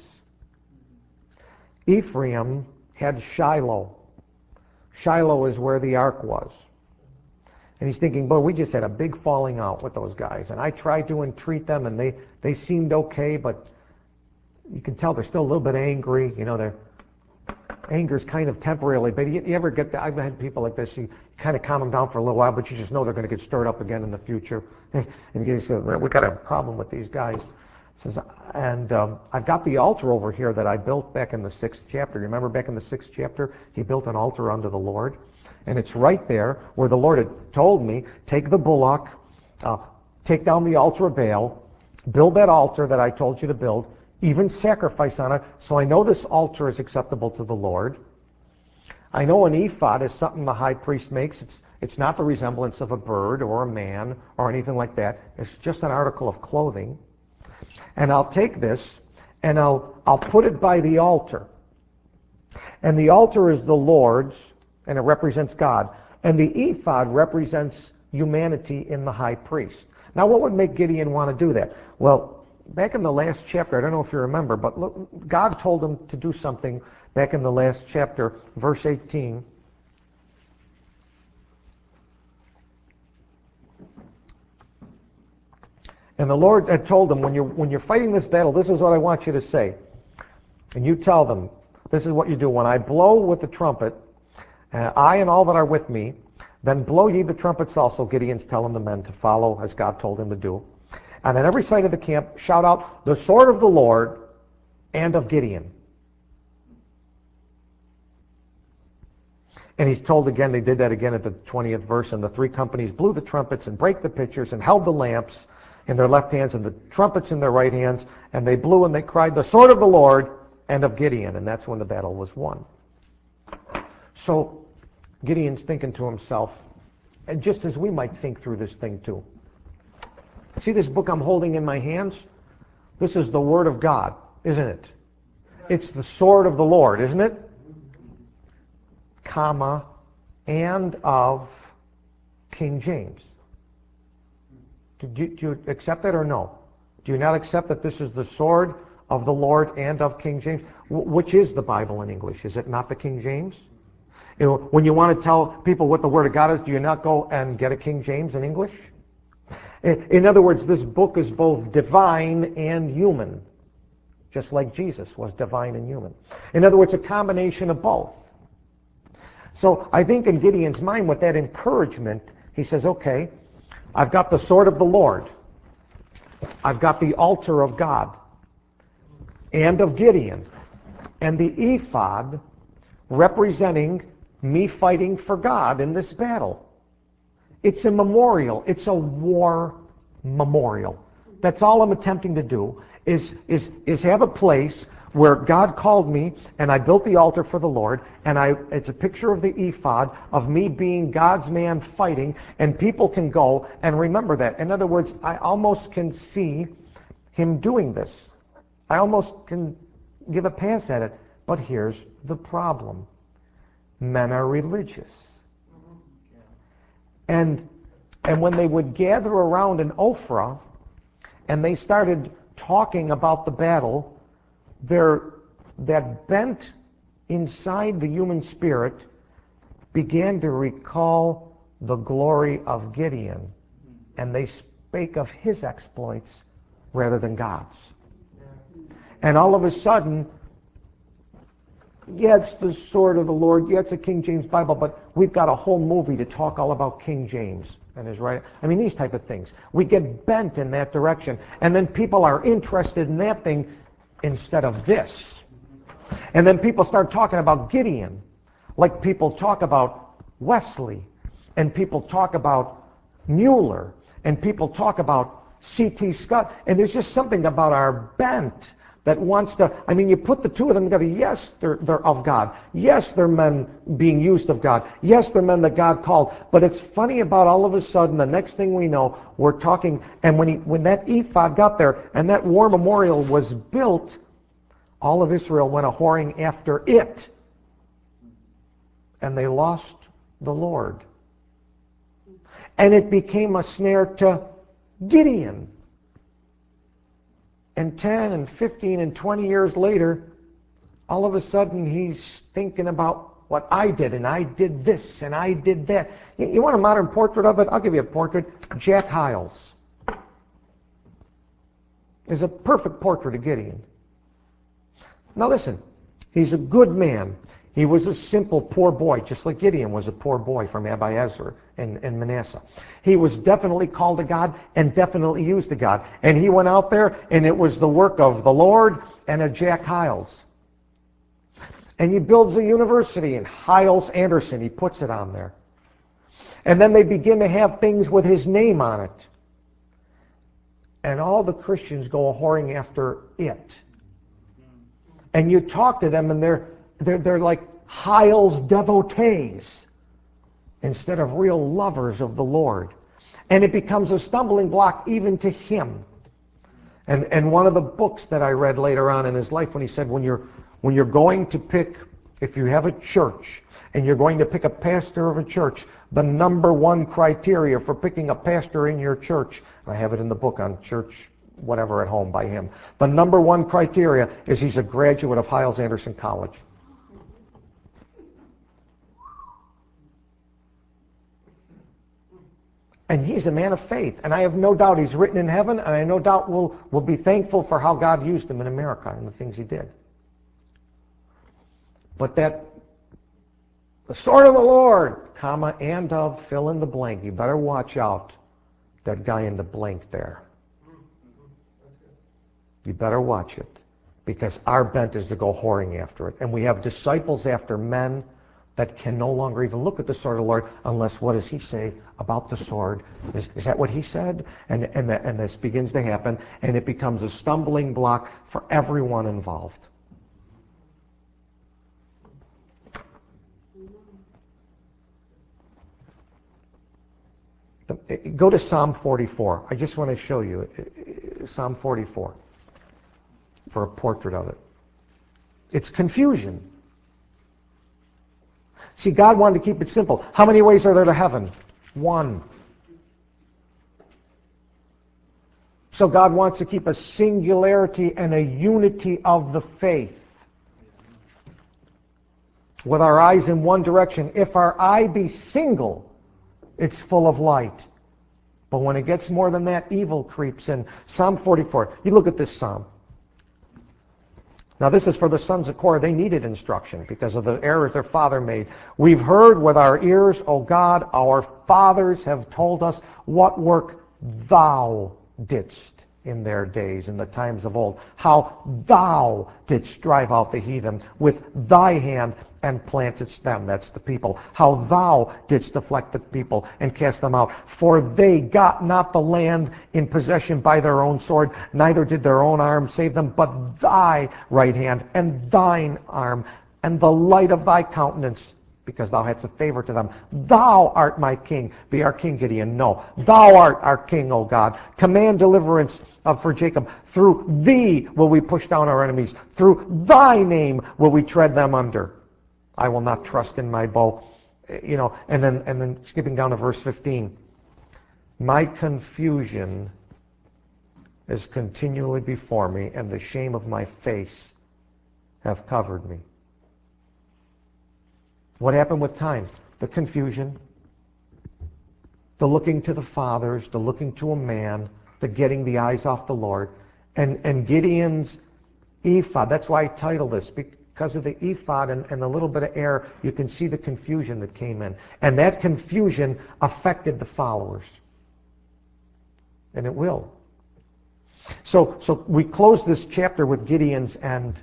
Ephraim had Shiloh. Shiloh is where the ark was. And he's thinking, boy, we just had a big falling out with those guys. And I tried to entreat them, and they seemed okay, but you can tell they're still a little bit angry. You know, their anger's kind of temporarily. But you ever get that? I've had people like this. You kind of calm them down for a little while, but you just know they're going to get stirred up again in the future. And you say, we got a problem with these guys. And I've got the altar over here that I built back in the 6th chapter. You remember back in the 6th chapter, he built an altar unto the Lord? And it's right there where the Lord had told me, take the bullock, take down the altar of Baal, build that altar that I told you to build, even sacrifice on it, so I know this altar is acceptable to the Lord. I know an ephod is something the high priest makes. It's not the resemblance of a bird or a man or anything like that. It's just an article of clothing. And I'll take this and I'll put it by the altar. And the altar is the Lord's, and it represents God. And the ephod represents humanity in the high priest. Now, what would make Gideon want to do that? Well, back in the last chapter, I don't know if you remember, but look, God told him to do something back in the last chapter, verse 18. And the Lord had told him, when you're fighting this battle, this is what I want you to say. And you tell them, this is what you do. When I blow with the trumpet, I and all that are with me, then blow ye the trumpets also. Gideon's telling the men to follow as God told him to do. And on every side of the camp, shout out, the sword of the Lord and of Gideon. And he's told again, they did that again at the 20th verse, and the 3 companies blew the trumpets and brake the pitchers and held the lamps in their left hands and the trumpets in their right hands, and they blew and they cried, the sword of the Lord and of Gideon. And that's when the battle was won. So Gideon's thinking to himself, and just as we might think through this thing too. See this book I'm holding in my hands? This is the Word of God, isn't it? It's the sword of the Lord, isn't it? Comma, and of King James. Do you accept that or no? Do you not accept that this is the sword of the Lord and of King James? Which is the Bible in English? Is it not the King James? You know, when you want to tell people what the Word of God is, do you not go and get a King James in English? In other words, this book is both divine and human, just like Jesus was divine and human. In other words, a combination of both. So I think in Gideon's mind, with that encouragement, he says, okay, I've got the sword of the Lord. I've got the altar of God and of Gideon. And the ephod representing me fighting for God in this battle. It's a memorial. It's a war memorial. That's all I'm attempting to do is have a place where God called me and I built the altar for the Lord, and it's a picture of the ephod of me being God's man fighting, and people can go and remember that. In other words, I almost can see him doing this. I almost can give a pass at it. But here's the problem. Men are religious. And when they would gather around in Ophrah and they started talking about the battle, that bent inside the human spirit began to recall the glory of Gideon, and they spake of his exploits rather than God's. And all of a sudden, yeah, it's the sword of the Lord, yeah, it's a King James Bible, but we've got a whole movie to talk all about King James and his right. I mean, these type of things. We get bent in that direction, and then people are interested in that thing instead of this. And then people start talking about Gideon, like people talk about Wesley, and people talk about Mueller, and people talk about C.T. Scott, and there's just something about our bent that wants to, I mean, you put the two of them together. Yes, they're of God. Yes, they're men being used of God. Yes, they're men that God called. But it's funny about all of a sudden, the next thing we know, we're talking, and when that ephod got there and that war memorial was built, all of Israel went a-whoring after it. And they lost the Lord. And it became a snare to Gideon. And 10 and 15 and 20 years later, all of a sudden he's thinking about what I did, and I did this, and I did that. You want a modern portrait of it? I'll give you a portrait. Jack Hyles is a perfect portrait of Gideon. Now listen, he's a good man. He was a simple, poor boy, just like Gideon was a poor boy from Abiezer and Manasseh. He was definitely called to God and definitely used to God. And he went out there, and it was the work of the Lord and of Jack Hyles. And he builds a university, and Hyles Anderson, he puts it on there. And then they begin to have things with his name on it. And all the Christians go a-whoring after it. And you talk to them, and they're like Hyles devotees instead of real lovers of the Lord. And it becomes a stumbling block even to him. And one of the books that I read later on in his life, when he said, when you're going to pick, if you have a church and you're going to pick a pastor of a church, the number one criteria for picking a pastor in your church, I have it in the book on church whatever at home by him, the number one criteria is he's a graduate of Hyles Anderson College. And he's a man of faith, and I have no doubt he's written in heaven, and I no doubt we'll be thankful for how God used him in America and the things he did. But the sword of the Lord, comma, and of, fill in the blank. You better watch out, that guy in the blank there. You better watch it, because our bent is to go whoring after it. And we have disciples after men that can no longer even look at the sword of the Lord unless, what does he say about the sword? Is that what he said? And this begins to happen, and it becomes a stumbling block for everyone involved. Go to Psalm 44. I just want to show you Psalm 44 for a portrait of it. It's confusion. See, God wanted to keep it simple. How many ways are there to heaven? One. So God wants to keep a singularity and a unity of the faith. With our eyes in one direction. If our eye be single, it's full of light. But when it gets more than that, evil creeps in. Psalm 44. You look at this psalm. Now this is for the sons of Korah. They needed instruction because of the errors their father made. We've heard with our ears, O God, our fathers have told us what work thou didst in their days, in the times of old. How thou didst drive out the heathen with thy hand and plantedst them. That's the people. How thou didst afflict the people and cast them out. For they got not the land in possession by their own sword, neither did their own arm save them, but thy right hand and thine arm and the light of thy countenance, because thou hadst a favor to them. Thou art my king. Be our king, Gideon. No. Thou art our king, O God. Command deliverance for Jacob. Through thee will we push down our enemies. Through thy name will we tread them under. I will not trust in my bow. And then skipping down to verse 15. My confusion is continually before me, and the shame of my face hath covered me. What happened with time? The confusion, the looking to the fathers, the looking to a man, the getting the eyes off the Lord, and Gideon's ephod. That's why I titled this, because of the ephod and the little bit of air, you can see the confusion that came in. And that confusion affected the followers. And it will. So we close this chapter with Gideon's end.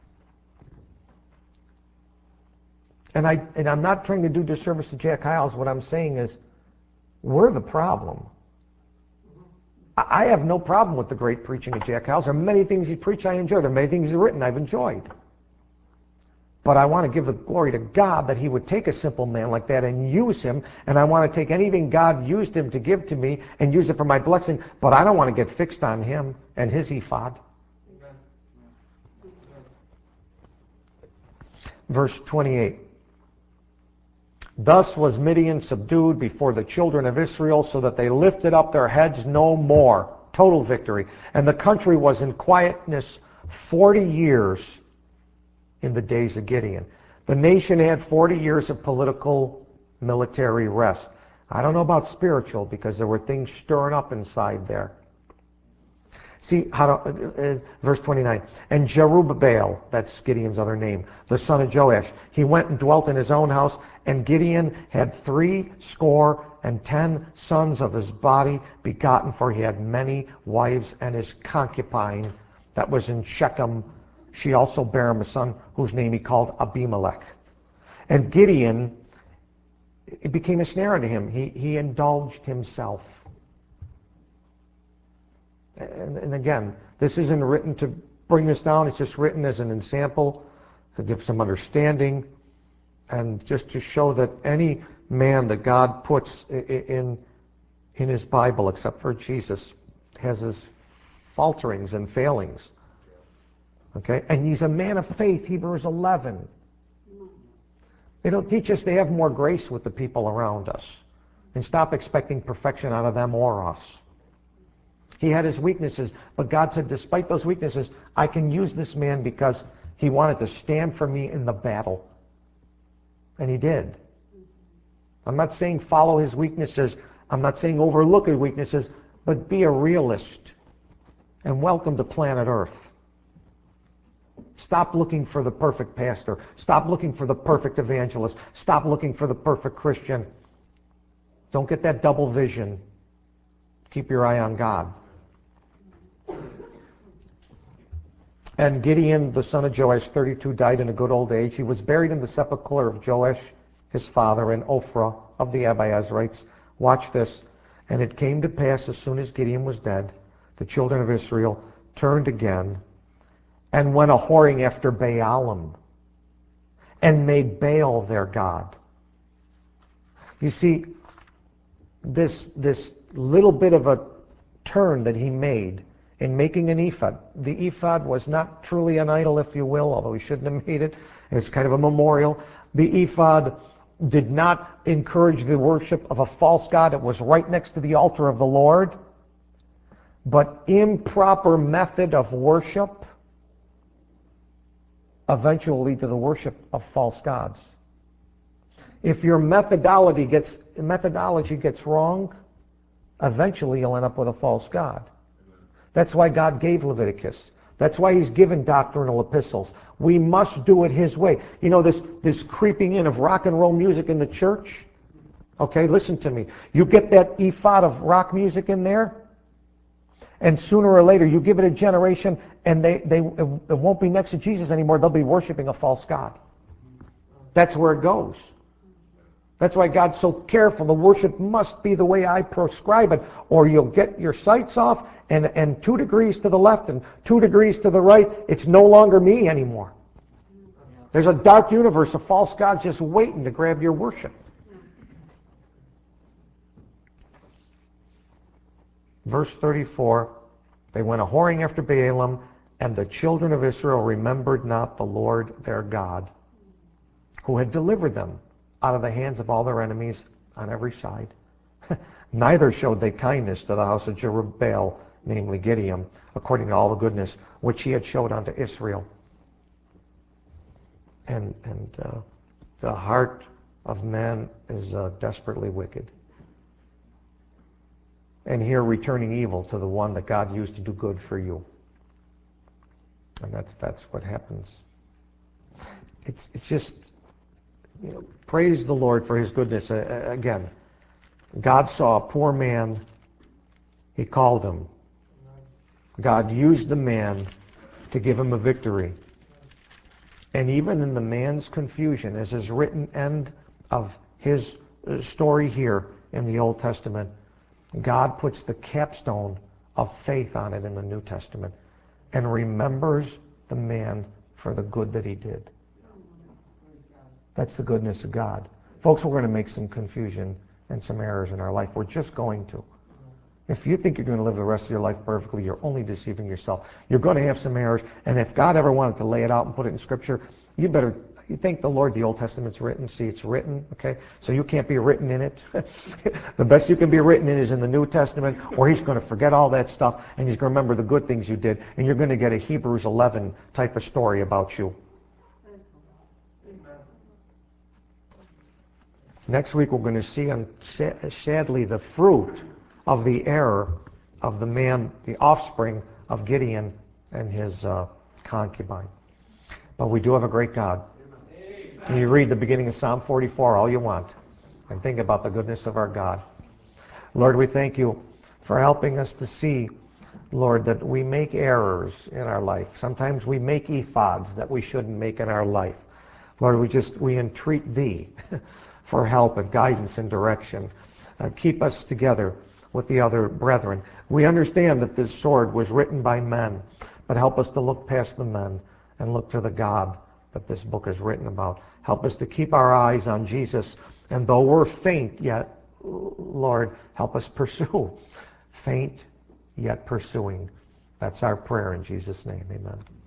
And I'm not trying to do disservice to Jack Hyles. What I'm saying is, we're the problem. I have no problem with the great preaching of Jack Hyles. There are many things he preached I enjoy. There are many things he's written I've enjoyed. But I want to give the glory to God that he would take a simple man like that and use him. And I want to take anything God used him to give to me and use it for my blessing. But I don't want to get fixed on him and his ephod. Verse 28. Thus was Midian subdued before the children of Israel, so that they lifted up their heads no more. Total victory. And the country was in quietness 40 years in the days of Gideon. The nation had 40 years of political, military rest. I don't know about spiritual, because there were things stirring up inside there. See, verse 29, and Jerubbaal, that's Gideon's other name, the son of Joash, he went and dwelt in his own house, and Gideon had 70 sons of his body begotten, for he had many wives, and his concubine that was in Shechem, she also bare him a son, whose name he called Abimelech. And Gideon, it became a snare unto him. He indulged himself. And again, this isn't written to bring us down. It's just written as an example to give some understanding and just to show that any man that God puts in his Bible, except for Jesus, has his falterings and failings. Okay? And he's a man of faith, Hebrews 11. They don't teach us to have more grace with the people around us and stop expecting perfection out of them or us. He had his weaknesses, but God said, despite those weaknesses, I can use this man because he wanted to stand for me in the battle. And he did. I'm not saying follow his weaknesses. I'm not saying overlook his weaknesses, but be a realist and welcome to planet Earth. Stop looking for the perfect pastor. Stop looking for the perfect evangelist. Stop looking for the perfect Christian. Don't get that double vision. Keep your eye on God. And Gideon, the son of Joash, 32, died in a good old age. He was buried in the sepulchre of Joash, his father, in Ophrah of the Abiezrites. Watch this. And it came to pass, as soon as Gideon was dead, the children of Israel turned again and went a-whoring after Baalim and made Baal their god. You see, this little bit of a turn that he made in making an ephod. The ephod was not truly an idol, if you will, although he shouldn't have made it. It's kind of a memorial. The ephod did not encourage the worship of a false god. It was right next to the altar of the Lord. But improper method of worship eventually lead to the worship of false gods. If your methodology gets wrong, eventually you'll end up with a false god. That's why God gave Leviticus. That's why he's given doctrinal epistles. We must do it his way. You know, this creeping in of rock and roll music in the church? Okay, listen to me. You get that ephod of rock music in there, and sooner or later you give it a generation, and it won't be next to Jesus anymore. They'll be worshiping a false god. That's where it goes. That's why God's so careful. The worship must be the way I prescribe it, or you'll get your sights off, and 2 degrees to the left and 2 degrees to the right, it's no longer me anymore. There's a dark universe of false gods just waiting to grab your worship. Verse 34, they went a-whoring after Baalim, and the children of Israel remembered not the Lord their God, who had delivered them out of the hands of all their enemies on every side. Neither showed they kindness to the house of Jerubbaal, namely Gideon, according to all the goodness which he had showed unto Israel. And the heart of man is desperately wicked. And here returning evil to the one that God used to do good for you. And that's what happens. It's just, you know, praise the Lord for his goodness. Again, God saw a poor man. He called him. God used the man to give him a victory. And even in the man's confusion, as is written end of his story here in the Old Testament, God puts the capstone of faith on it in the New Testament and remembers the man for the good that he did. That's the goodness of God. Folks, we're going to make some confusion and some errors in our life. We're just going to. If you think you're going to live the rest of your life perfectly, you're only deceiving yourself. You're going to have some errors, and if God ever wanted to lay it out and put it in Scripture, you thank the Lord the Old Testament's written. See, it's written, okay? So you can't be written in it. The best you can be written in is in the New Testament, or he's going to forget all that stuff, and he's going to remember the good things you did, and you're going to get a Hebrews 11 type of story about you. Next week we're going to see, sadly, the fruit of the error of the man, the offspring of Gideon and his concubine. But we do have a great God. And you read the beginning of Psalm 44 all you want and think about the goodness of our God. Lord, we thank you for helping us to see, Lord, that we make errors in our life. Sometimes we make ephods that we shouldn't make in our life. Lord, we entreat thee for help and guidance and direction. Keep us together with the other brethren. We understand that this sword was written by men, but help us to look past the men and look to the God that this book is written about. Help us to keep our eyes on Jesus, and though we're faint yet, Lord, help us pursue. Faint yet pursuing. That's our prayer in Jesus' name. Amen.